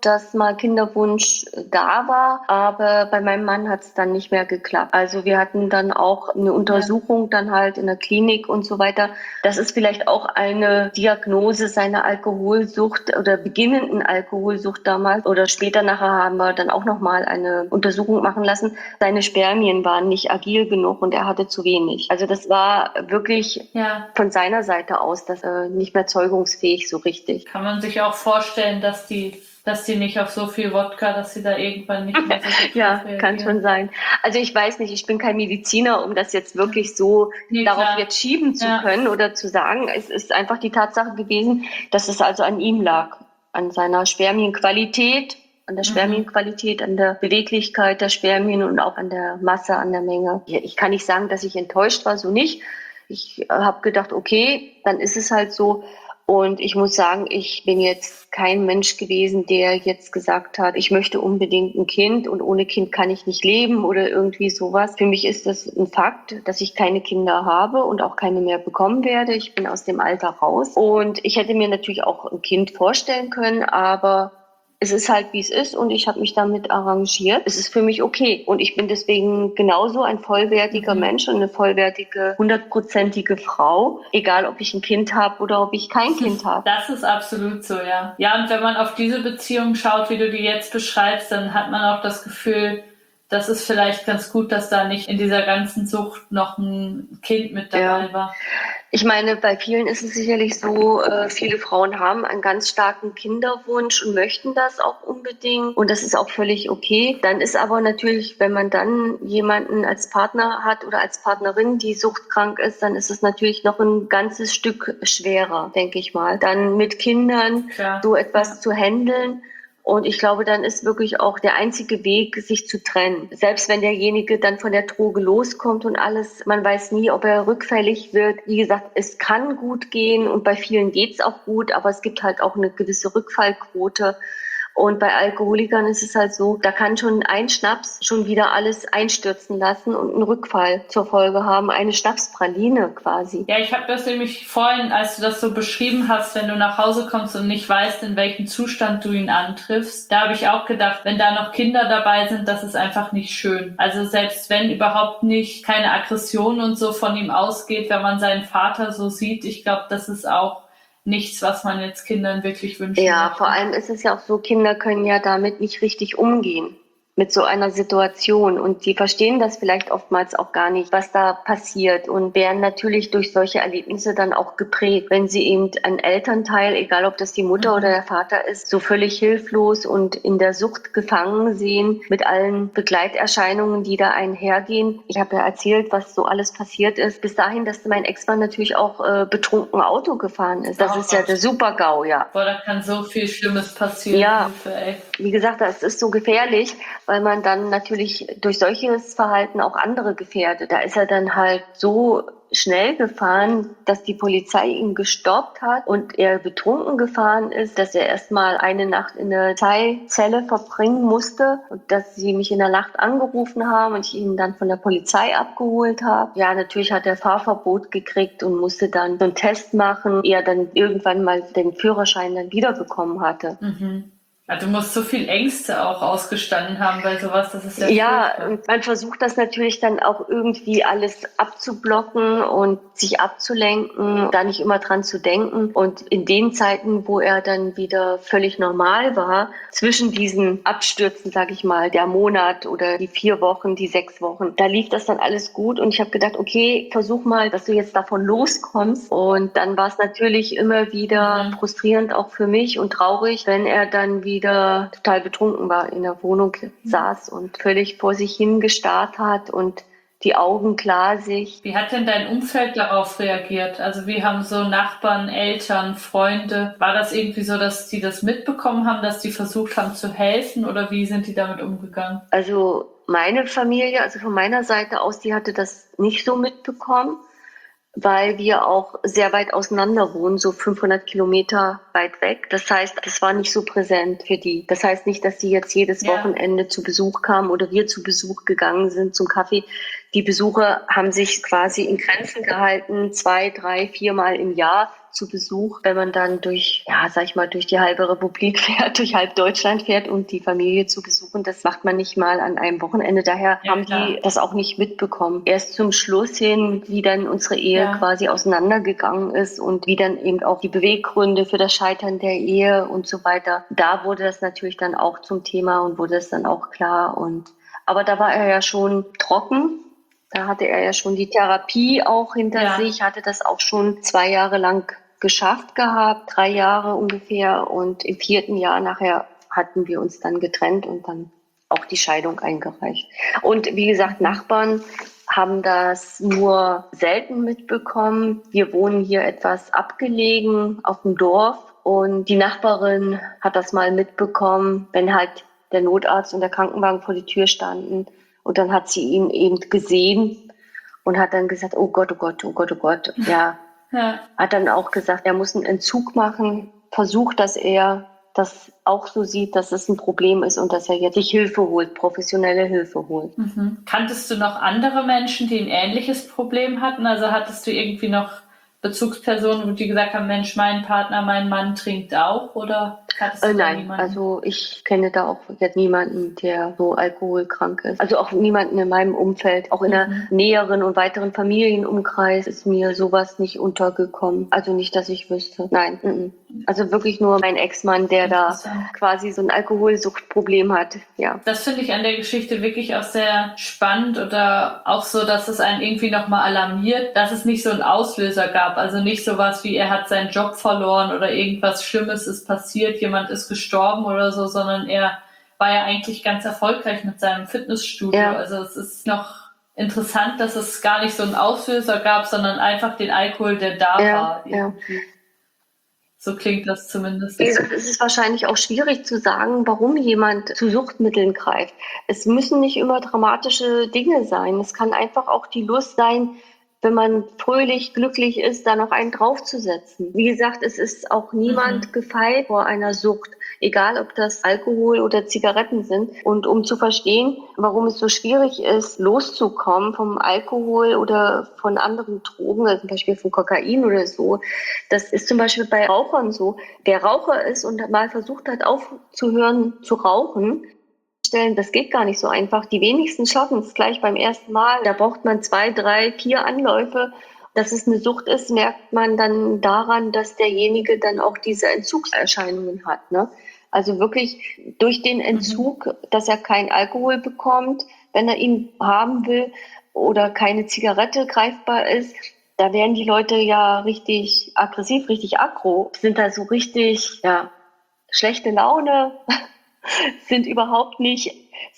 B: dass mal Kinderwunsch da war, aber bei meinem Mann hat es dann nicht mehr geklappt. Also wir hatten dann auch eine Untersuchung dann halt in der Klinik und so weiter. Das ist vielleicht auch eine Diagnose seiner Alkoholsucht oder beginnenden Alkoholsucht damals oder später nachher haben wir dann auch nochmal eine Untersuchung machen lassen. Seine Spermien waren nicht agil genug und er hatte zu wenig. Also das war wirklich von seiner Seite aus, dass nicht mehr zeugungsfähig so richtig.
A: Kann man sich auch vorstellen, dass die nicht auf so viel Wodka, dass sie da irgendwann nicht mehr so gut reagieren.
B: Kann schon sein. Also ich weiß nicht, ich bin kein Mediziner, um das jetzt wirklich so darauf jetzt schieben zu können oder zu sagen. Es ist einfach die Tatsache gewesen, dass es also an ihm lag, an seiner Spermienqualität, an der Spermienqualität, an der Beweglichkeit der Spermien und auch an der Masse, an der Menge. Ich kann nicht sagen, dass ich enttäuscht war, so nicht. Ich habe gedacht, okay, dann ist es halt so. Und ich muss sagen, ich bin jetzt kein Mensch gewesen, der jetzt gesagt hat, ich möchte unbedingt ein Kind und ohne Kind kann ich nicht leben oder irgendwie sowas. Für mich ist das ein Fakt, dass ich keine Kinder habe und auch keine mehr bekommen werde. Ich bin aus dem Alter raus. Und ich hätte mir natürlich auch ein Kind vorstellen können, aber es ist halt, wie es ist und ich habe mich damit arrangiert. Es ist für mich okay und ich bin deswegen genauso ein vollwertiger Mensch und eine vollwertige, 100%ige Frau, egal ob ich ein Kind habe oder ob ich kein Kind habe.
A: Das ist absolut so, ja. Ja, und wenn man auf diese Beziehung schaut, wie du die jetzt beschreibst, dann hat man auch das Gefühl, das ist vielleicht ganz gut, dass da nicht in dieser ganzen Sucht noch ein Kind mit dabei war.
B: Ich meine, bei vielen ist es sicherlich so, viele Frauen haben einen ganz starken Kinderwunsch und möchten das auch unbedingt. Und das ist auch völlig okay. Dann ist aber natürlich, wenn man dann jemanden als Partner hat oder als Partnerin, die suchtkrank ist, dann ist es natürlich noch ein ganzes Stück schwerer, denke ich mal. Dann mit Kindern so etwas zu handeln. Und ich glaube, dann ist wirklich auch der einzige Weg, sich zu trennen. Selbst wenn derjenige dann von der Droge loskommt und alles, man weiß nie, ob er rückfällig wird. Wie gesagt, es kann gut gehen und bei vielen geht's auch gut, aber es gibt halt auch eine gewisse Rückfallquote. Und bei Alkoholikern ist es halt so, da kann schon ein Schnaps schon wieder alles einstürzen lassen und einen Rückfall zur Folge haben. Eine Schnapspraline quasi.
A: Ja, ich habe das nämlich vorhin, als du das so beschrieben hast, wenn du nach Hause kommst und nicht weißt, in welchem Zustand du ihn antriffst, da habe ich auch gedacht, wenn da noch Kinder dabei sind, das ist einfach nicht schön. Also selbst wenn überhaupt nicht keine Aggression und so von ihm ausgeht, wenn man seinen Vater so sieht, ich glaube, das ist auch nichts, was man jetzt Kindern wirklich wünscht.
B: Ja, vor allem ist es ja auch so, Kinder können ja damit nicht richtig umgehen. Mit so einer Situation und die verstehen das vielleicht oftmals auch gar nicht, was da passiert und werden natürlich durch solche Erlebnisse dann auch geprägt, wenn sie eben einen Elternteil, egal ob das die Mutter oder der Vater ist, so völlig hilflos und in der Sucht gefangen sehen mit allen Begleiterscheinungen, die da einhergehen. Ich habe ja erzählt, was so alles passiert ist, bis dahin, dass mein Ex-Mann natürlich auch betrunken Auto gefahren ist. Das ist ja der Super-GAU, ja.
A: Boah, da kann so viel Schlimmes passieren.
B: Ja, wie gesagt, das ist so gefährlich, weil man dann natürlich durch solches Verhalten auch andere gefährdet. Da ist er dann halt so schnell gefahren, dass die Polizei ihn gestoppt hat und er betrunken gefahren ist, dass er erstmal eine Nacht in der Zelle verbringen musste und dass sie mich in der Nacht angerufen haben und ich ihn dann von der Polizei abgeholt habe. Ja, natürlich hat er Fahrverbot gekriegt und musste dann so einen Test machen, ehe er dann irgendwann mal den Führerschein dann wiederbekommen hatte.
A: Also du musst so viel Ängste auch ausgestanden haben bei sowas, das ist
B: ja und man versucht das natürlich dann auch irgendwie alles abzublocken und sich abzulenken, da nicht immer dran zu denken. Und in den Zeiten, wo er dann wieder völlig normal war, zwischen diesen Abstürzen, sag ich mal, der Monat oder die 4 Wochen, die 6 Wochen, da lief das dann alles gut und ich habe gedacht, okay, versuch mal, dass du jetzt davon loskommst. Und dann war es natürlich immer wieder frustrierend auch für mich und traurig, wenn er dann wieder total betrunken war, in der Wohnung saß und völlig vor sich hin gestarrt hat und die Augen glasig.
A: Wie hat denn dein Umfeld darauf reagiert? Also wie haben so Nachbarn, Eltern, Freunde, war das irgendwie so, dass die das mitbekommen haben, dass die versucht haben zu helfen oder wie sind die damit umgegangen?
B: Also meine Familie, also von meiner Seite aus, die hatte das nicht so mitbekommen, weil wir auch sehr weit auseinander wohnen, so 500 Kilometer weit weg. Das heißt, das war nicht so präsent für die. Das heißt nicht, dass die jetzt jedes Wochenende zu Besuch kamen oder wir zu Besuch gegangen sind zum Kaffee. Die Besuche haben sich quasi in Grenzen gehalten, 2, 3, 4 Mal im Jahr zu Besuch, wenn man dann durch, ja, sag ich mal, durch die halbe Republik fährt, durch halb Deutschland fährt, um die Familie zu besuchen. Das macht man nicht mal an einem Wochenende. Daher haben die das auch nicht mitbekommen. Erst zum Schluss hin, wie dann unsere Ehe quasi auseinandergegangen ist und wie dann eben auch die Beweggründe für das Scheitern der Ehe und so weiter. Da wurde das natürlich dann auch zum Thema und wurde es dann auch klar. Aber da war er ja schon trocken. Da hatte er ja schon die Therapie auch hinter sich, hatte das auch schon 2 Jahre lang geschafft gehabt, 3 Jahre ungefähr. Und im 4. Jahr nachher hatten wir uns dann getrennt und dann auch die Scheidung eingereicht. Und wie gesagt, Nachbarn haben das nur selten mitbekommen. Wir wohnen hier etwas abgelegen auf dem Dorf und die Nachbarin hat das mal mitbekommen, wenn halt der Notarzt und der Krankenwagen vor die Tür standen. Und dann hat sie ihn eben gesehen und hat dann gesagt, oh Gott, oh Gott, oh Gott, oh Gott. Ja. Hat dann auch gesagt, er muss einen Entzug machen. Versucht, dass er das auch so sieht, dass es ein Problem ist und dass er jetzt sich Hilfe holt, professionelle Hilfe holt.
A: Kanntest du noch andere Menschen, die ein ähnliches Problem hatten? Also hattest du irgendwie noch Bezugspersonen, die gesagt haben, Mensch, mein Partner, mein Mann trinkt auch, oder hattest du
B: Nein,
A: niemanden?
B: also ich kenne da auch jetzt niemanden, der so alkoholkrank ist. Also auch niemanden in meinem Umfeld, auch in der näheren und weiteren Familienumkreis ist mir sowas nicht untergekommen. Also nicht, dass ich wüsste. Nein, Also wirklich nur mein Ex-Mann, der da quasi so ein Alkoholsuchtproblem hat. Ja.
A: Das finde ich an der Geschichte wirklich auch sehr spannend oder auch so, dass es einen irgendwie nochmal alarmiert, dass es nicht so einen Auslöser gab. Also nicht sowas wie, er hat seinen Job verloren oder irgendwas Schlimmes ist passiert, jemand ist gestorben oder so, sondern er war ja eigentlich ganz erfolgreich mit seinem Fitnessstudio. Ja. Also es ist noch interessant, dass es gar nicht so einen Auslöser gab, sondern einfach den Alkohol, der da war. Irgendwie. So klingt das zumindest.
B: Es ist wahrscheinlich auch schwierig zu sagen, warum jemand zu Suchtmitteln greift. Es müssen nicht immer dramatische Dinge sein. Es kann einfach auch die Lust sein, wenn man fröhlich, glücklich ist, da noch einen draufzusetzen. Wie gesagt, es ist auch niemand gefeit vor einer Sucht, egal ob das Alkohol oder Zigaretten sind. Und um zu verstehen, warum es so schwierig ist, loszukommen vom Alkohol oder von anderen Drogen, also zum Beispiel von Kokain oder so, das ist zum Beispiel bei Rauchern so. Wer Raucher ist und mal versucht hat, aufzuhören zu rauchen, das geht gar nicht so einfach. Die wenigsten schaffen es gleich beim ersten Mal. Da braucht man 2, 3, 4 Anläufe. Dass es eine Sucht ist, merkt man dann daran, dass derjenige dann auch diese Entzugserscheinungen hat. Ne? Also wirklich durch den Entzug, dass er keinen Alkohol bekommt, wenn er ihn haben will, oder keine Zigarette greifbar ist, da werden die Leute ja richtig aggressiv, richtig aggro, sind da so richtig, schlechte Laune. sind überhaupt nicht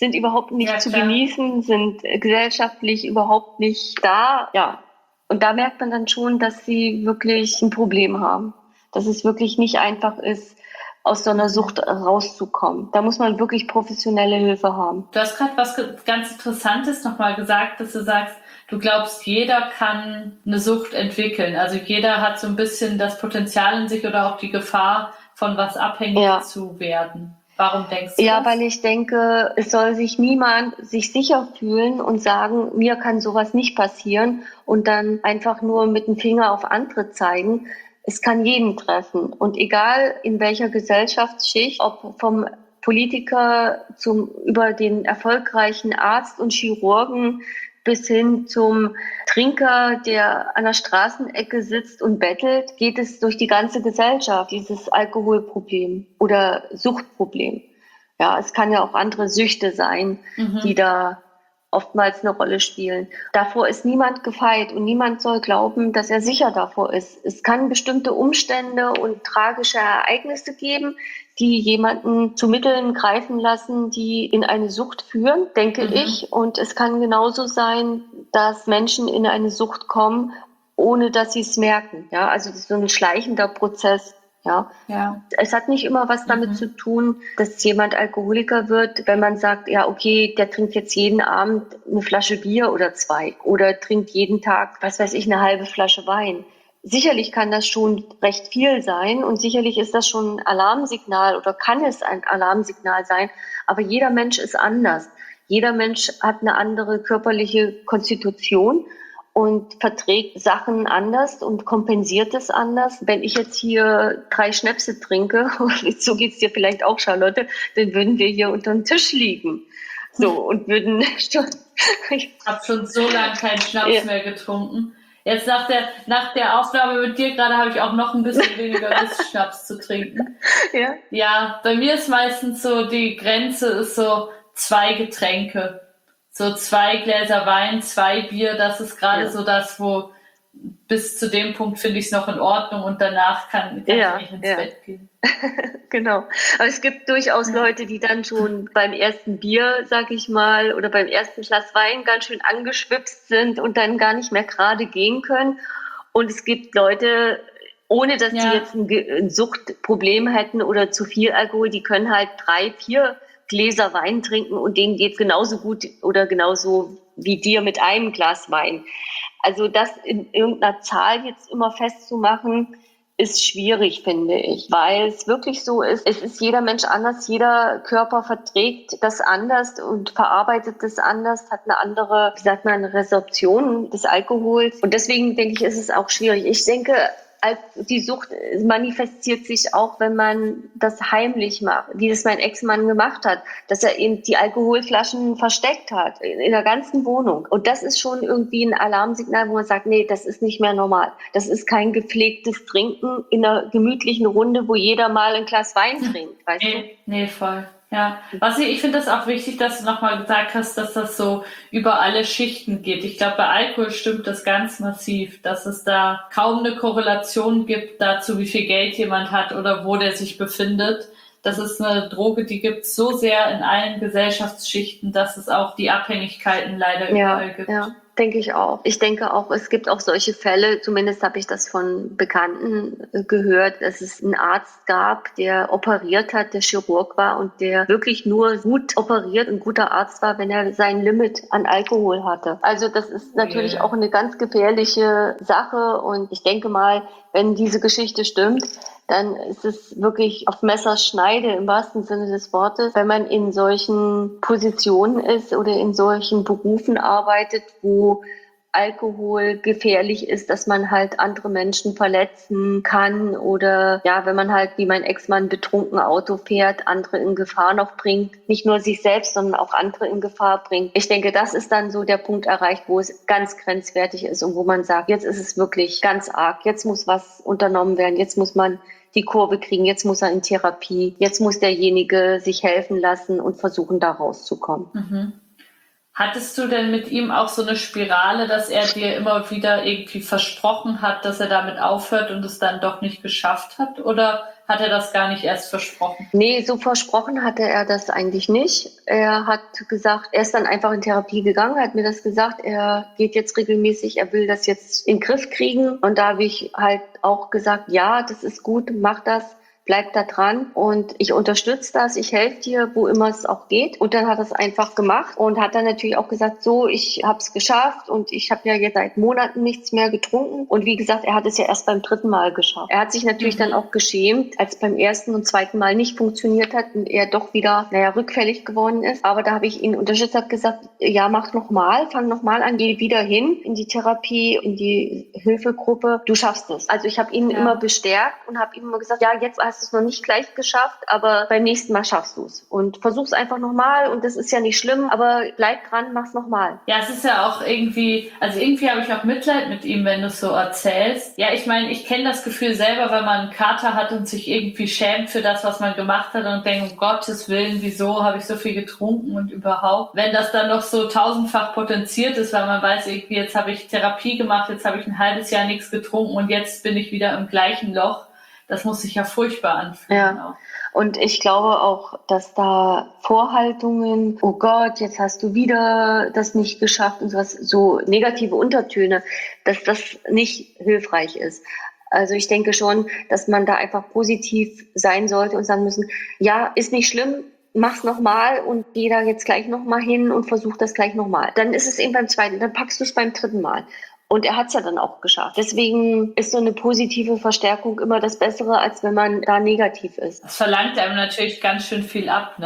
B: zu genießen, sind gesellschaftlich überhaupt nicht da. Ja. Und da merkt man dann schon, dass sie wirklich ein Problem haben. Dass es wirklich nicht einfach ist, aus so einer Sucht rauszukommen. Da muss man wirklich professionelle Hilfe haben.
A: Du hast gerade was ganz Interessantes nochmal gesagt, dass du sagst, du glaubst, jeder kann eine Sucht entwickeln. Also jeder hat so ein bisschen das Potenzial in sich oder auch die Gefahr, von was abhängig zu werden. Warum denkst du das?
B: Weil ich denke, es soll sich niemand sicher fühlen und sagen, mir kann sowas nicht passieren und dann einfach nur mit dem Finger auf andere zeigen. Es kann jeden treffen. Und egal in welcher Gesellschaftsschicht, ob vom Politiker über den erfolgreichen Arzt und Chirurgen bis hin zum Trinker, der an der Straßenecke sitzt und bettelt, geht es durch die ganze Gesellschaft, dieses Alkoholproblem oder Suchtproblem. Ja, es kann ja auch andere Süchte sein, die da oftmals eine Rolle spielen. Davor ist niemand gefeit und niemand soll glauben, dass er sicher davor ist. Es kann bestimmte Umstände und tragische Ereignisse geben, die jemanden zu Mitteln greifen lassen, die in eine Sucht führen, denke ich. Und es kann genauso sein, dass Menschen in eine Sucht kommen, ohne dass sie es merken. Ja, also das ist so ein schleichender Prozess. Ja. Es hat nicht immer was damit zu tun, dass jemand Alkoholiker wird, wenn man sagt, ja, okay, der trinkt jetzt jeden Abend eine Flasche Bier oder 2 oder trinkt jeden Tag, was weiß ich, eine halbe Flasche Wein. Sicherlich kann das schon recht viel sein und sicherlich ist das schon ein Alarmsignal oder kann es ein Alarmsignal sein, aber jeder Mensch ist anders. Jeder Mensch hat eine andere körperliche Konstitution und verträgt Sachen anders und kompensiert es anders. Wenn ich jetzt hier 3 Schnäpse trinke, so geht's dir vielleicht auch, Charlotte, dann würden wir hier unter dem Tisch liegen. So, und würden schon...
A: Ich habe schon so lange keinen Schnaps mehr getrunken. Jetzt nach der Aufnahme mit dir gerade habe ich auch noch ein bisschen weniger Lust, Schnaps zu trinken. Ja, bei mir ist meistens so, die Grenze ist so 2 Getränke. So 2 Gläser Wein, 2 Bier, das ist gerade so das, wo bis zu dem Punkt finde ich es noch in Ordnung und danach kann ich ins Bett gehen.
B: Genau. Aber es gibt durchaus Leute, die dann schon beim ersten Bier, sag ich mal, oder beim ersten Glas Wein ganz schön angeschwipst sind und dann gar nicht mehr gerade gehen können. Und es gibt Leute, ohne dass die jetzt ein Suchtproblem hätten oder zu viel Alkohol, die können halt 3, 4 Gläser Wein trinken und denen geht's genauso gut oder genauso wie dir mit einem Glas Wein. Also das in irgendeiner Zahl jetzt immer festzumachen, ist schwierig, finde ich, weil es wirklich so ist, es ist jeder Mensch anders, jeder Körper verträgt das anders und verarbeitet das anders, hat eine andere, wie sagt man, eine Resorption des Alkohols und deswegen denke ich, ist es auch schwierig. Ich denke, die Sucht manifestiert sich auch, wenn man das heimlich macht, wie das mein Ex-Mann gemacht hat, dass er eben die Alkoholflaschen versteckt hat in der ganzen Wohnung. Und das ist schon irgendwie ein Alarmsignal, wo man sagt, nee, das ist nicht mehr normal. Das ist kein gepflegtes Trinken in einer gemütlichen Runde, wo jeder mal ein Glas Wein trinkt, weißt du?
A: Nee, voll. Ja, ich finde das auch wichtig, dass du nochmal gesagt hast, dass das so über alle Schichten geht. Ich glaube, bei Alkohol stimmt das ganz massiv, dass es da kaum eine Korrelation gibt dazu, wie viel Geld jemand hat oder wo der sich befindet. Das ist eine Droge, die gibt es so sehr in allen Gesellschaftsschichten, dass es auch die Abhängigkeiten leider überall gibt.
B: Ja. Denke ich auch. Ich denke auch, es gibt auch solche Fälle, zumindest habe ich das von Bekannten gehört, dass es einen Arzt gab, der operiert hat, der Chirurg war und der wirklich nur gut operiert und guter Arzt war, wenn er sein Limit an Alkohol hatte. Also das ist natürlich auch eine ganz gefährliche Sache und ich denke mal, wenn diese Geschichte stimmt, dann ist es wirklich auf Messerschneide im wahrsten Sinne des Wortes, wenn man in solchen Positionen ist oder in solchen Berufen arbeitet, wo Alkohol gefährlich ist, dass man halt andere Menschen verletzen kann oder wenn man halt wie mein Ex-Mann betrunken Auto fährt, andere in Gefahr noch bringt, nicht nur sich selbst, sondern auch andere in Gefahr bringt. Ich denke, das ist dann so der Punkt erreicht, wo es ganz grenzwertig ist und wo man sagt, jetzt ist es wirklich ganz arg, jetzt muss was unternommen werden, jetzt muss man die Kurve kriegen, jetzt muss er in Therapie, jetzt muss derjenige sich helfen lassen und versuchen, da rauszukommen.
A: Mhm. Hattest du denn mit ihm auch so eine Spirale, dass er dir immer wieder irgendwie versprochen hat, dass er damit aufhört und es dann doch nicht geschafft hat? Oder hat er das gar nicht erst versprochen?
B: Nee, so versprochen hatte er das eigentlich nicht. Er hat gesagt, er ist dann einfach in Therapie gegangen, hat mir das gesagt, er geht jetzt regelmäßig, er will das jetzt in den Griff kriegen. Und da habe ich halt auch gesagt, ja, das ist gut, mach das. Bleib da dran und ich unterstütze das, ich helfe dir, wo immer es auch geht. Und dann hat er es einfach gemacht und hat dann natürlich auch gesagt, so, ich habe es geschafft und ich habe ja jetzt seit Monaten nichts mehr getrunken. Und wie gesagt, er hat es ja erst beim 3. Mal geschafft. Er hat sich natürlich dann auch geschämt, als beim 1. und 2. Mal nicht funktioniert hat und er doch wieder, rückfällig geworden ist. Aber da habe ich ihn unterstützt, habe gesagt, ja, mach nochmal, fang nochmal an, geh wieder hin in die Therapie, in die Hilfegruppe, du schaffst es. Also ich habe ihn immer bestärkt und habe ihm immer gesagt, ja, jetzt hast du es noch nicht gleich geschafft, aber beim nächsten Mal schaffst du es. Und versuch's einfach nochmal und das ist ja nicht schlimm, aber bleib dran, mach's nochmal.
A: Ja, es ist ja auch irgendwie habe ich auch Mitleid mit ihm, wenn du es so erzählst. Ja, ich meine, ich kenne das Gefühl selber, wenn man einen Kater hat und sich irgendwie schämt für das, was man gemacht hat und denkt, um Gottes Willen, wieso habe ich so viel getrunken und überhaupt. Wenn das dann noch so tausendfach potenziert ist, weil man weiß, irgendwie jetzt habe ich Therapie gemacht, jetzt habe ich ein halbes Jahr nichts getrunken und jetzt bin ich wieder im gleichen Loch. Das muss sich ja furchtbar anfühlen.
B: Ja. Und ich glaube auch, dass da Vorhaltungen, oh Gott, jetzt hast du wieder das nicht geschafft und sowas, so negative Untertöne, dass das nicht hilfreich ist. Also ich denke schon, dass man da einfach positiv sein sollte und sagen müssen, ja, ist nicht schlimm, mach's nochmal und geh da jetzt gleich nochmal hin und versuch das gleich nochmal. Dann ist es eben beim 2., dann packst du es beim 3. Mal. Und er hat es ja dann auch geschafft. Deswegen ist so eine positive Verstärkung immer das Bessere, als wenn man da negativ ist.
A: Das verlangt einem natürlich ganz schön viel ab, ne?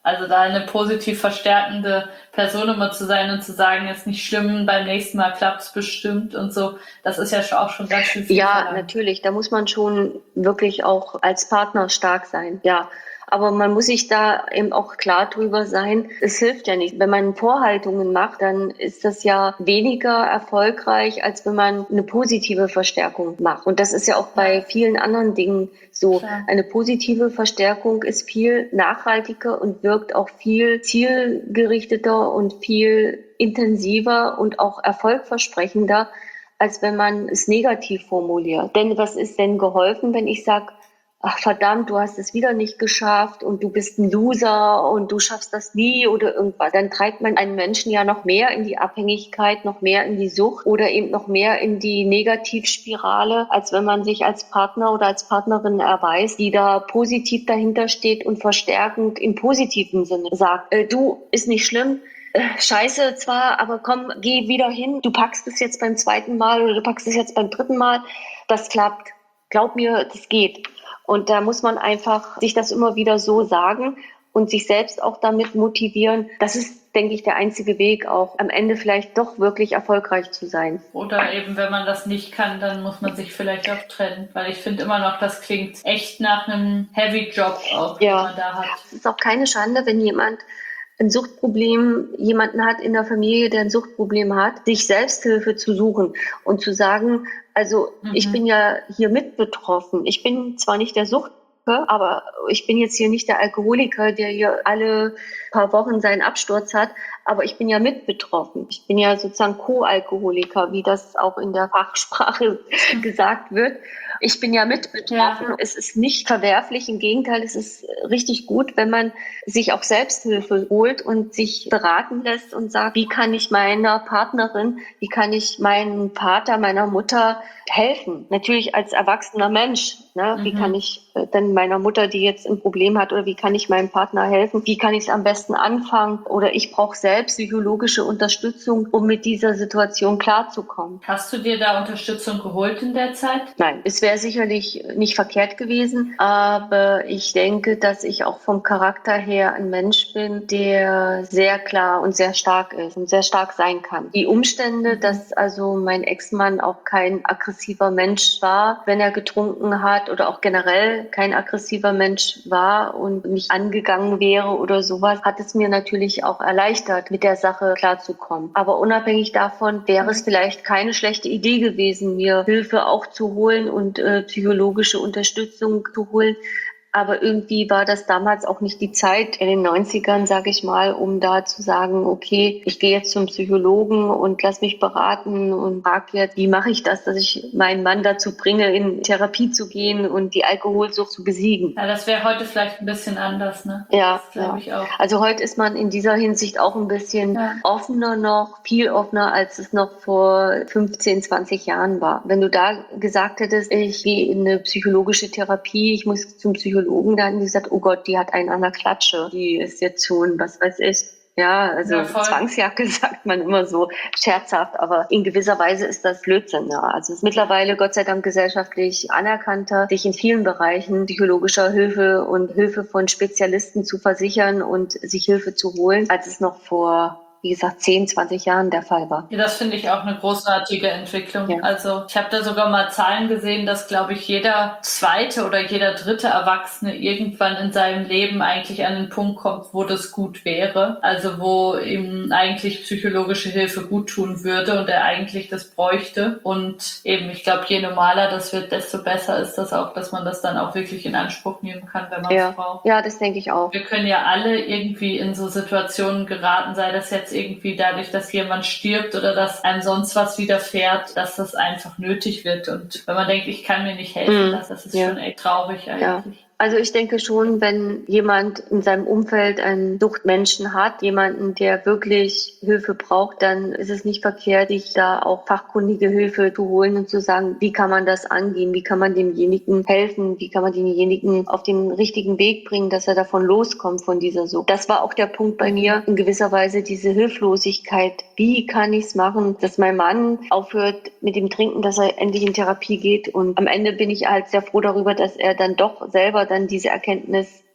A: Also da eine positiv verstärkende Person immer zu sein und zu sagen, ist nicht schlimm, beim nächsten Mal klappt's bestimmt und so. Das ist ja auch schon ganz schön viel
B: Ja, natürlich. Da muss man schon wirklich auch als Partner stark sein. Ja. Aber man muss sich da eben auch klar drüber sein. Es hilft ja nicht. Wenn man Vorhaltungen macht, dann ist das ja weniger erfolgreich, als wenn man eine positive Verstärkung macht. Und das ist ja auch bei vielen anderen Dingen so.
A: Klar.
B: Eine positive Verstärkung ist viel nachhaltiger und wirkt auch viel zielgerichteter und viel intensiver und auch erfolgversprechender, als wenn man es negativ formuliert. Denn was ist denn geholfen, wenn ich sage, ach verdammt, du hast es wieder nicht geschafft und du bist ein Loser und du schaffst das nie oder irgendwas. Dann treibt man einen Menschen ja noch mehr in die Abhängigkeit, noch mehr in die Sucht oder eben noch mehr in die Negativspirale, als wenn man sich als Partner oder als Partnerin erweist, die da positiv dahinter steht und verstärkend im positiven Sinne sagt, du, ist nicht schlimm, scheiße zwar, aber komm, geh wieder hin, du packst es jetzt beim zweiten Mal oder du packst es jetzt beim dritten Mal, das klappt. Glaub mir, das geht. Und da muss man einfach sich das immer wieder so sagen und sich selbst auch damit motivieren. Das ist, denke ich, der einzige Weg, auch am Ende vielleicht doch wirklich erfolgreich zu sein.
A: Oder eben, wenn man das nicht kann, dann muss man sich vielleicht auch trennen. Weil ich finde immer noch, das klingt echt nach einem Heavy-Job auch, den man da hat.
B: Es ist auch keine Schande, wenn jemand ein Suchtproblem, jemanden hat in der Familie, der ein Suchtproblem hat, sich Selbsthilfe zu suchen und zu sagen, also ich bin ja hier mit betroffen. Ich bin zwar nicht der Sucht, aber ich bin jetzt hier nicht der Alkoholiker, der hier alle paar Wochen seinen Absturz hat, aber ich bin ja mit betroffen. Ich bin ja sozusagen Co-Alkoholiker, wie das auch in der Fachsprache gesagt wird. Ich bin ja mit betroffen. Ja. Es ist nicht verwerflich, im Gegenteil, es ist richtig gut, wenn man sich auch Selbsthilfe holt und sich beraten lässt und sagt, wie kann ich meiner Partnerin, wie kann ich meinem Vater, meiner Mutter helfen? Natürlich als erwachsener Mensch. Ne? Wie kann ich denn meiner Mutter, die jetzt ein Problem hat, oder wie kann ich meinem Partner helfen? Wie kann ich es am besten anfangen? Oder ich brauche selbst psychologische Unterstützung, um mit dieser Situation klarzukommen.
A: Hast du dir da Unterstützung geholt in der Zeit?
B: Nein, es wäre sicherlich nicht verkehrt gewesen, aber ich denke, dass ich auch vom Charakter her ein Mensch bin, der sehr klar und sehr stark ist und sehr stark sein kann. Die Umstände, dass also mein Ex-Mann auch kein aggressiver Mensch war, wenn er getrunken hat, oder auch generell kein aggressiver Mensch war und mich angegangen wäre oder sowas, hat es mir natürlich auch erleichtert, mit der Sache klarzukommen. Aber unabhängig davon wäre es vielleicht keine schlechte Idee gewesen, mir Hilfe auch zu holen und psychologische Unterstützung zu holen. Aber irgendwie war das damals auch nicht die Zeit in den 90ern, sage ich mal, um da zu sagen, okay, ich gehe jetzt zum Psychologen und lass mich beraten und frage jetzt, wie mache ich das, dass ich meinen Mann dazu bringe, in Therapie zu gehen und die Alkoholsucht zu besiegen.
A: Ja, das wäre heute vielleicht ein bisschen anders, ne?
B: Ja,
A: das glaube ich auch.
B: Also heute ist man in dieser Hinsicht auch ein bisschen offener noch, viel offener, als es noch vor 15, 20 Jahren war. Wenn du da gesagt hättest, ich gehe in eine psychologische Therapie, ich muss zum Psychologen, da haben die gesagt, oh Gott, die hat einen an der Klatsche. Die ist jetzt schon, was weiß ich. Ja, also Zwangsjacke sagt man immer so scherzhaft, aber in gewisser Weise ist das Blödsinn. Ja. Also es ist mittlerweile Gott sei Dank gesellschaftlich anerkannter, sich in vielen Bereichen psychologischer Hilfe und Hilfe von Spezialisten zu versichern und sich Hilfe zu holen, als es noch vor, wie gesagt, 10, 20 Jahren der Fall war.
A: Ja, das finde ich auch eine großartige Entwicklung. Ja. Also ich habe da sogar mal Zahlen gesehen, dass, glaube ich, jeder zweite oder jeder dritte Erwachsene irgendwann in seinem Leben eigentlich an den Punkt kommt, wo das gut wäre. Also wo ihm eigentlich psychologische Hilfe gut tun würde und er eigentlich das bräuchte. Und eben, ich glaube, je normaler das wird, desto besser ist das auch, dass man das dann auch wirklich in Anspruch nehmen kann, wenn man es braucht.
B: Ja, das denke ich auch.
A: Wir können ja alle irgendwie in so Situationen geraten, sei das jetzt irgendwie dadurch, dass jemand stirbt oder dass einem sonst was widerfährt, dass das einfach nötig wird. Und wenn man denkt, ich kann mir nicht helfen, das ist schon echt traurig eigentlich.
B: Ja. Also ich denke schon, wenn jemand in seinem Umfeld einen Suchtmenschen hat, jemanden, der wirklich Hilfe braucht, dann ist es nicht verkehrt, sich da auch fachkundige Hilfe zu holen und zu sagen, wie kann man das angehen, wie kann man demjenigen helfen, wie kann man denjenigen auf den richtigen Weg bringen, dass er davon loskommt, von dieser Sucht. Das war auch der Punkt bei mir, in gewisser Weise diese Hilflosigkeit. Wie kann ich es machen, dass mein Mann aufhört mit dem Trinken, dass er endlich in Therapie geht, und am Ende bin ich halt sehr froh darüber, dass er dann doch selber dann diese Erkenntnis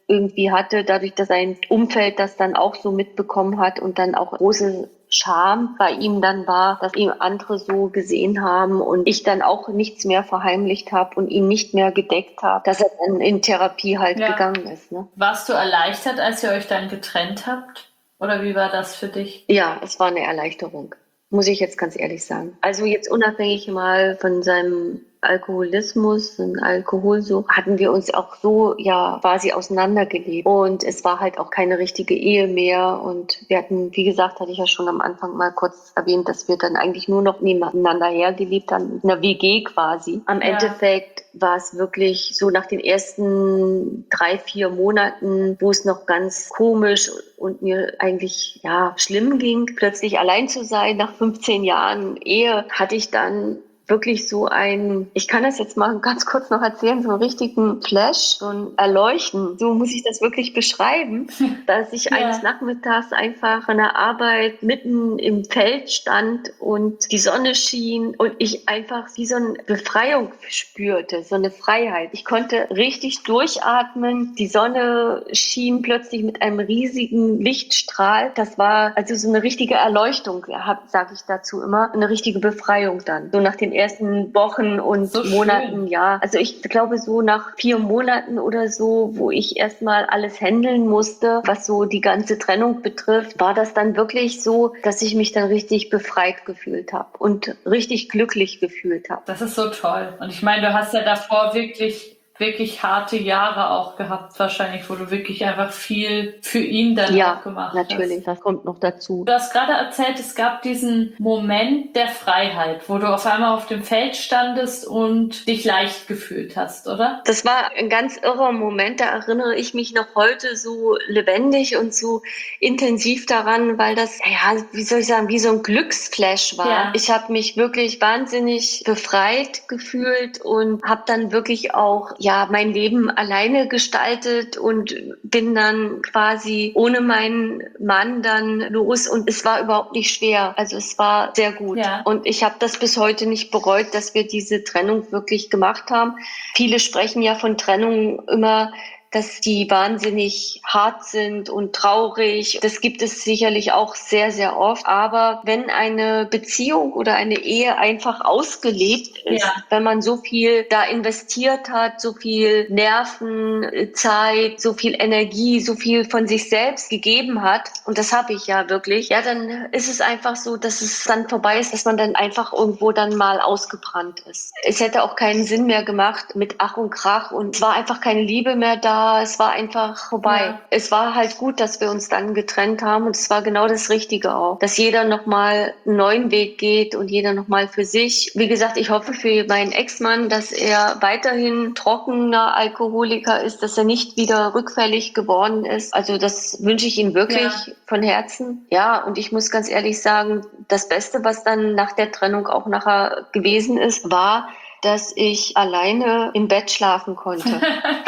B: irgendwie hatte, dadurch, dass sein Umfeld das dann auch so mitbekommen hat und dann auch große Scham bei ihm dann war, dass ihm andere so gesehen haben und ich dann auch nichts mehr verheimlicht habe und ihn nicht mehr gedeckt habe, dass er dann in Therapie halt gegangen ist. Ne?
A: Warst du erleichtert, als ihr euch dann getrennt habt? Oder wie war das für dich?
B: Ja, es war eine Erleichterung, muss ich jetzt ganz ehrlich sagen. Also jetzt unabhängig mal von seinem Alkoholismus und Alkoholsucht hatten wir uns auch so ja quasi auseinandergelebt und es war halt auch keine richtige Ehe mehr und wir hatten, wie gesagt, hatte ich ja schon am Anfang mal kurz erwähnt, dass wir dann eigentlich nur noch nebeneinander hergelebt haben, in einer WG quasi. Am Endeffekt war es wirklich so nach den ersten 3-4 Monaten, wo es noch ganz komisch und mir eigentlich ja schlimm ging, plötzlich allein zu sein. Nach 15 Jahren Ehe hatte ich dann wirklich so ich kann das jetzt mal ganz kurz noch erzählen, so einen richtigen Flash, so ein Erleuchten. So muss ich das wirklich beschreiben, dass ich eines Nachmittags einfach von der Arbeit mitten im Feld stand und die Sonne schien und ich einfach wie so eine Befreiung spürte, so eine Freiheit. Ich konnte richtig durchatmen. Die Sonne schien plötzlich mit einem riesigen Lichtstrahl. Das war also so eine richtige Erleuchtung, sage ich dazu immer, eine richtige Befreiung dann. So nach den ersten Wochen und so Monaten, ja. Also ich glaube so nach 4 Monaten oder so, wo ich erstmal alles handeln musste, was so die ganze Trennung betrifft, war das dann wirklich so, dass ich mich dann richtig befreit gefühlt habe und richtig glücklich gefühlt habe.
A: Das ist so toll. Und ich meine, du hast ja davor wirklich harte Jahre auch gehabt, wahrscheinlich, wo du wirklich einfach viel für ihn dann auch gemacht hast.
B: Ja, natürlich, das kommt noch dazu.
A: Du hast gerade erzählt, es gab diesen Moment der Freiheit, wo du auf einmal auf dem Feld standest und dich leicht gefühlt hast, oder?
B: Das war ein ganz irrer Moment, da erinnere ich mich noch heute so lebendig und so intensiv daran, weil das, ja, wie soll ich sagen, wie so ein Glücksflash war. Ja. Ich habe mich wirklich wahnsinnig befreit gefühlt und habe dann wirklich auch mein Leben alleine gestaltet und bin dann quasi ohne meinen Mann dann los und es war überhaupt nicht schwer. Also es war sehr gut. Ja. Und ich habe das bis heute nicht bereut, dass wir diese Trennung wirklich gemacht haben. Viele sprechen ja von Trennung immer, dass die wahnsinnig hart sind und traurig. Das gibt es sicherlich auch sehr, sehr oft. Aber wenn eine Beziehung oder eine Ehe einfach ausgelebt ist, wenn man so viel da investiert hat, so viel Nerven, Zeit, so viel Energie, so viel von sich selbst gegeben hat, und das habe ich ja wirklich, dann ist es einfach so, dass es dann vorbei ist, dass man dann einfach irgendwo dann mal ausgebrannt ist. Es hätte auch keinen Sinn mehr gemacht mit Ach und Krach und es war einfach keine Liebe mehr da. Es war einfach vorbei. Ja. Es war halt gut, dass wir uns dann getrennt haben und es war genau das Richtige auch, dass jeder nochmal einen neuen Weg geht und jeder nochmal für sich. Wie gesagt, ich hoffe für meinen Ex-Mann, dass er weiterhin trockener Alkoholiker ist, dass er nicht wieder rückfällig geworden ist. Also das wünsche ich ihm wirklich von Herzen. Ja, und ich muss ganz ehrlich sagen, das Beste, was dann nach der Trennung auch nachher gewesen ist, war, dass ich alleine im Bett schlafen konnte.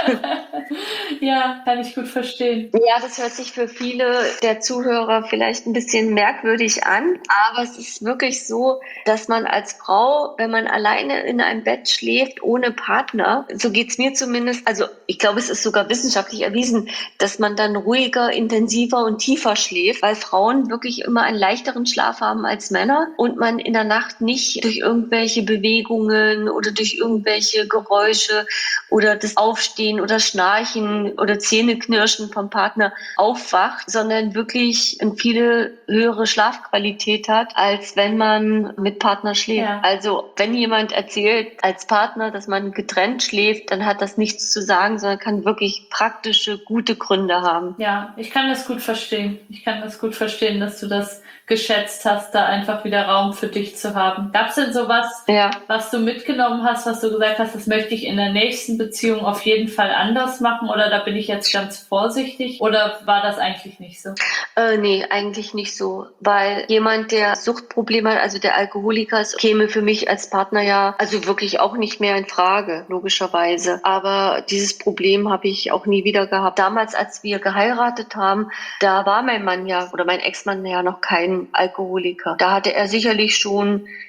A: Ja, kann ich gut verstehen.
B: Ja, das hört sich für viele der Zuhörer vielleicht ein bisschen merkwürdig an, aber es ist wirklich so, dass man als Frau, wenn man alleine in einem Bett schläft, ohne Partner, so geht's mir zumindest, also ich glaube, es ist sogar wissenschaftlich erwiesen, dass man dann ruhiger, intensiver und tiefer schläft, weil Frauen wirklich immer einen leichteren Schlaf haben als Männer und man in der Nacht nicht durch irgendwelche Bewegungen oder durch irgendwelche Geräusche oder das Aufstehen oder Schnarchen oder Zähneknirschen vom Partner aufwacht, sondern wirklich eine viel höhere Schlafqualität hat, als wenn man mit Partner schläft. Ja. Also wenn jemand erzählt als Partner, dass man getrennt schläft, dann hat das nichts zu sagen, sondern kann wirklich praktische, gute Gründe haben.
A: Ja, ich kann das gut verstehen. Dass du das geschätzt hast, da einfach wieder Raum für dich zu haben. Gab es denn sowas, was du mitgenommen hast, was du gesagt hast, das möchte ich in der nächsten Beziehung auf jeden Fall anders machen oder da bin ich jetzt ganz vorsichtig oder war das eigentlich nicht so?
B: Nee, eigentlich nicht so, weil jemand, der Suchtprobleme hat, also der Alkoholiker ist, käme für mich als Partner also wirklich auch nicht mehr in Frage, logischerweise. Aber dieses Problem habe ich auch nie wieder gehabt. Damals, als wir geheiratet haben, da war mein Mann oder mein Ex-Mann noch kein Alkoholiker. Da hatte er sicherlich schon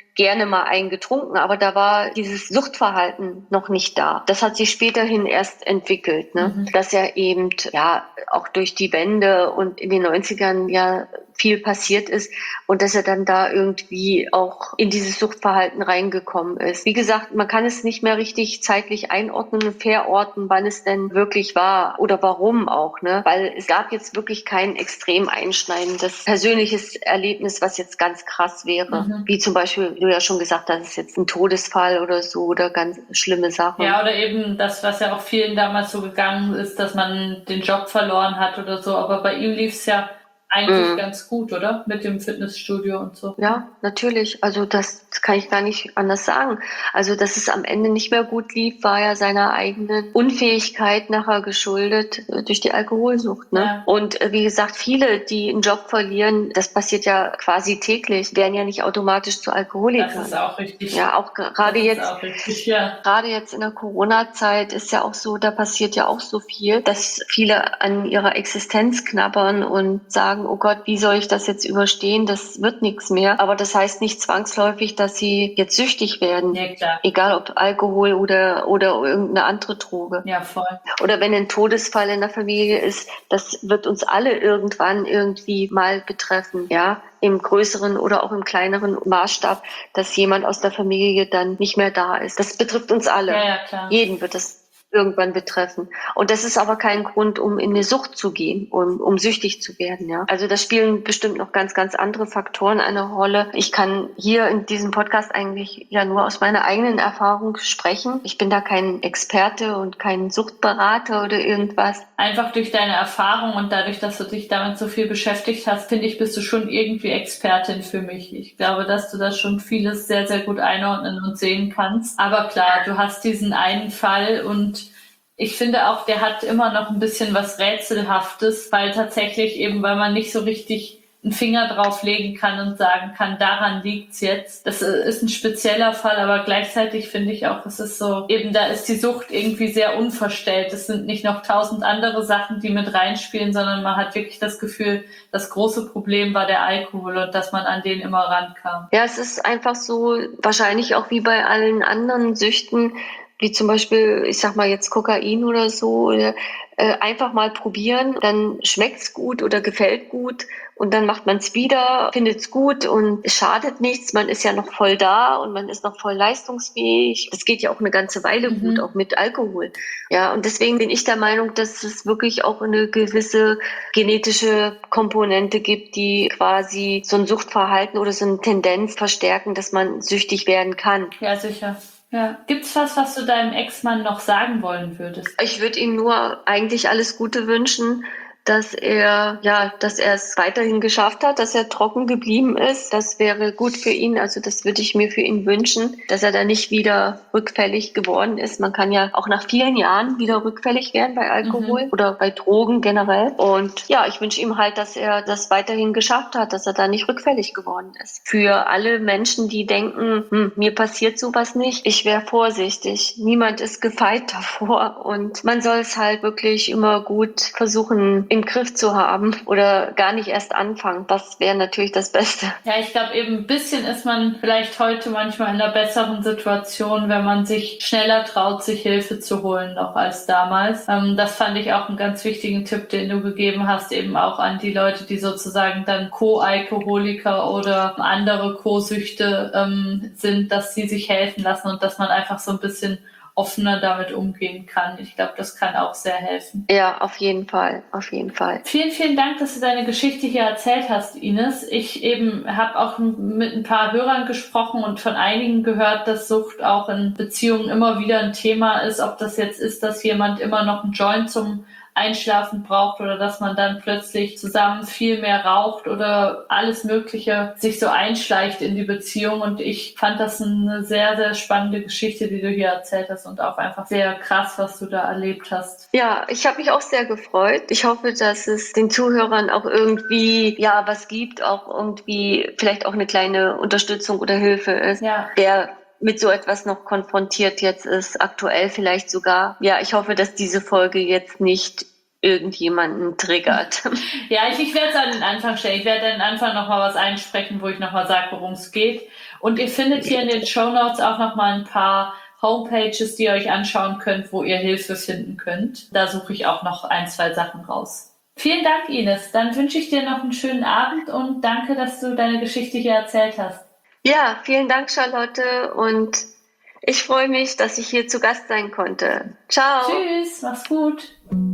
B: gerne mal einen getrunken, aber da war dieses Suchtverhalten noch nicht da. Das hat sich späterhin erst entwickelt, ne? Dass er eben ja auch durch die Wende und in den 90ern ja viel passiert ist und dass er dann da irgendwie auch in dieses Suchtverhalten reingekommen ist. Wie gesagt, man kann es nicht mehr richtig zeitlich einordnen und verorten, wann es denn wirklich war oder warum auch, ne? Weil es gab jetzt wirklich kein extrem einschneidendes persönliches Erlebnis, was jetzt ganz krass wäre. Wie zum Beispiel, du ja schon gesagt hast, es ist jetzt ein Todesfall oder so oder ganz schlimme Sachen.
A: Ja, oder eben das, was ja auch vielen damals so gegangen ist, dass man den Job verloren hat oder so. Aber bei ihm lief es ja eigentlich ganz gut, oder? Mit dem Fitnessstudio und so.
B: Ja, natürlich. Also das kann ich gar nicht anders sagen. Also, dass es am Ende nicht mehr gut lief, war ja seiner eigenen Unfähigkeit nachher geschuldet durch die Alkoholsucht. Ne? Ja. Und wie gesagt, viele, die einen Job verlieren, das passiert ja quasi täglich, werden ja nicht automatisch zu Alkoholikern.
A: Das ist auch richtig.
B: Ja, auch gerade jetzt in der Corona-Zeit ist ja auch so, da passiert ja auch so viel, dass viele an ihrer Existenz knabbern und sagen, oh Gott, wie soll ich das jetzt überstehen? Das wird nichts mehr. Aber das heißt nicht zwangsläufig, dass sie jetzt süchtig werden.
A: Ja, klar.
B: Egal ob Alkohol oder irgendeine andere Droge.
A: Ja, voll.
B: Oder wenn ein Todesfall in der Familie ist, das wird uns alle irgendwann irgendwie mal betreffen. Ja, im größeren oder auch im kleineren Maßstab, dass jemand aus der Familie dann nicht mehr da ist. Das betrifft uns alle.
A: Ja, klar.
B: Jeden wird das irgendwann betreffen. Und das ist aber kein Grund, um in eine Sucht zu gehen, um süchtig zu werden. Ja. Also da spielen bestimmt noch ganz, ganz andere Faktoren eine Rolle. Ich kann hier in diesem Podcast eigentlich ja nur aus meiner eigenen Erfahrung sprechen. Ich bin da kein Experte und kein Suchtberater oder irgendwas.
A: Einfach durch deine Erfahrung und dadurch, dass du dich damit so viel beschäftigt hast, finde ich, bist du schon irgendwie Expertin für mich. Ich glaube, dass du das schon vieles sehr, sehr gut einordnen und sehen kannst. Aber klar, du hast diesen einen Fall und ich finde auch, der hat immer noch ein bisschen was Rätselhaftes, weil tatsächlich eben, weil man nicht so richtig einen Finger drauf legen kann und sagen kann, daran liegt's jetzt. Das ist ein spezieller Fall, aber gleichzeitig finde ich auch, es ist so, eben da ist die Sucht irgendwie sehr unverstellt. Es sind nicht noch 1000 andere Sachen, die mit reinspielen, sondern man hat wirklich das Gefühl, das große Problem war der Alkohol und dass man an den immer rankam.
B: Ja, es ist einfach so, wahrscheinlich auch wie bei allen anderen Süchten, wie zum Beispiel, ich sag mal jetzt Kokain oder so, oder einfach mal probieren, dann schmeckt's gut oder gefällt gut und dann macht man es wieder, findet's gut und es schadet nichts, man ist ja noch voll da und man ist noch voll leistungsfähig. Das geht ja auch eine ganze Weile gut, auch mit Alkohol. Ja, und deswegen bin ich der Meinung, dass es wirklich auch eine gewisse genetische Komponente gibt, die quasi so ein Suchtverhalten oder so eine Tendenz verstärken, dass man süchtig werden kann.
A: Ja, sicher. Ja. Gibt's was du deinem Ex-Mann noch sagen wollen würdest?
B: Ich würde ihm nur eigentlich alles Gute wünschen, dass er es weiterhin geschafft hat, dass er trocken geblieben ist. Das wäre gut für ihn. Also das würde ich mir für ihn wünschen, dass er da nicht wieder rückfällig geworden ist. Man kann ja auch nach vielen Jahren wieder rückfällig werden bei Alkohol oder bei Drogen generell. Und ja, ich wünsche ihm halt, dass er das weiterhin geschafft hat, dass er da nicht rückfällig geworden ist. Für alle Menschen, die denken, mir passiert sowas nicht, ich wäre vorsichtig. Niemand ist gefeit davor und man soll es halt wirklich immer gut versuchen, im Griff zu haben oder gar nicht erst anfangen. Das wäre natürlich das Beste.
A: Ja, ich glaube eben ein bisschen ist man vielleicht heute manchmal in einer besseren Situation, wenn man sich schneller traut, sich Hilfe zu holen noch als damals. Das fand ich auch einen ganz wichtigen Tipp, den du gegeben hast, eben auch an die Leute, die sozusagen dann Co-Alkoholiker oder andere Co-Süchte sind, dass sie sich helfen lassen und dass man einfach so ein bisschen offener damit umgehen kann. Ich glaube, das kann auch sehr helfen.
B: Ja, auf jeden Fall, auf jeden Fall.
A: Vielen, vielen Dank, dass du deine Geschichte hier erzählt hast, Ines. Ich eben habe auch mit ein paar Hörern gesprochen und von einigen gehört, dass Sucht auch in Beziehungen immer wieder ein Thema ist, ob das jetzt ist, dass jemand immer noch einen Joint zum Einschlafen braucht oder dass man dann plötzlich zusammen viel mehr raucht oder alles Mögliche sich so einschleicht in die Beziehung. Und ich fand das eine sehr, sehr spannende Geschichte, die du hier erzählt hast und auch einfach sehr krass, was du da erlebt hast.
B: Ja, ich habe mich auch sehr gefreut. Ich hoffe, dass es den Zuhörern auch irgendwie was gibt, auch irgendwie vielleicht auch eine kleine Unterstützung oder Hilfe ist.
A: Ja.
B: Der mit so etwas noch konfrontiert jetzt ist, aktuell vielleicht sogar. Ja, ich hoffe, dass diese Folge jetzt nicht irgendjemanden triggert.
A: Ja, ich werde es an den Anfang stellen. Ich werde an den Anfang nochmal was einsprechen, wo ich nochmal sage, worum es geht. Und ihr findet hier in den Shownotes auch nochmal ein paar Homepages, die ihr euch anschauen könnt, wo ihr Hilfe finden könnt. Da suche ich auch noch 1, 2 Sachen raus. Vielen Dank, Ines. Dann wünsche ich dir noch einen schönen Abend und danke, dass du deine Geschichte hier erzählt hast.
B: Ja, vielen Dank, Charlotte. Und ich freue mich, dass ich hier zu Gast sein konnte. Ciao.
A: Tschüss, mach's gut.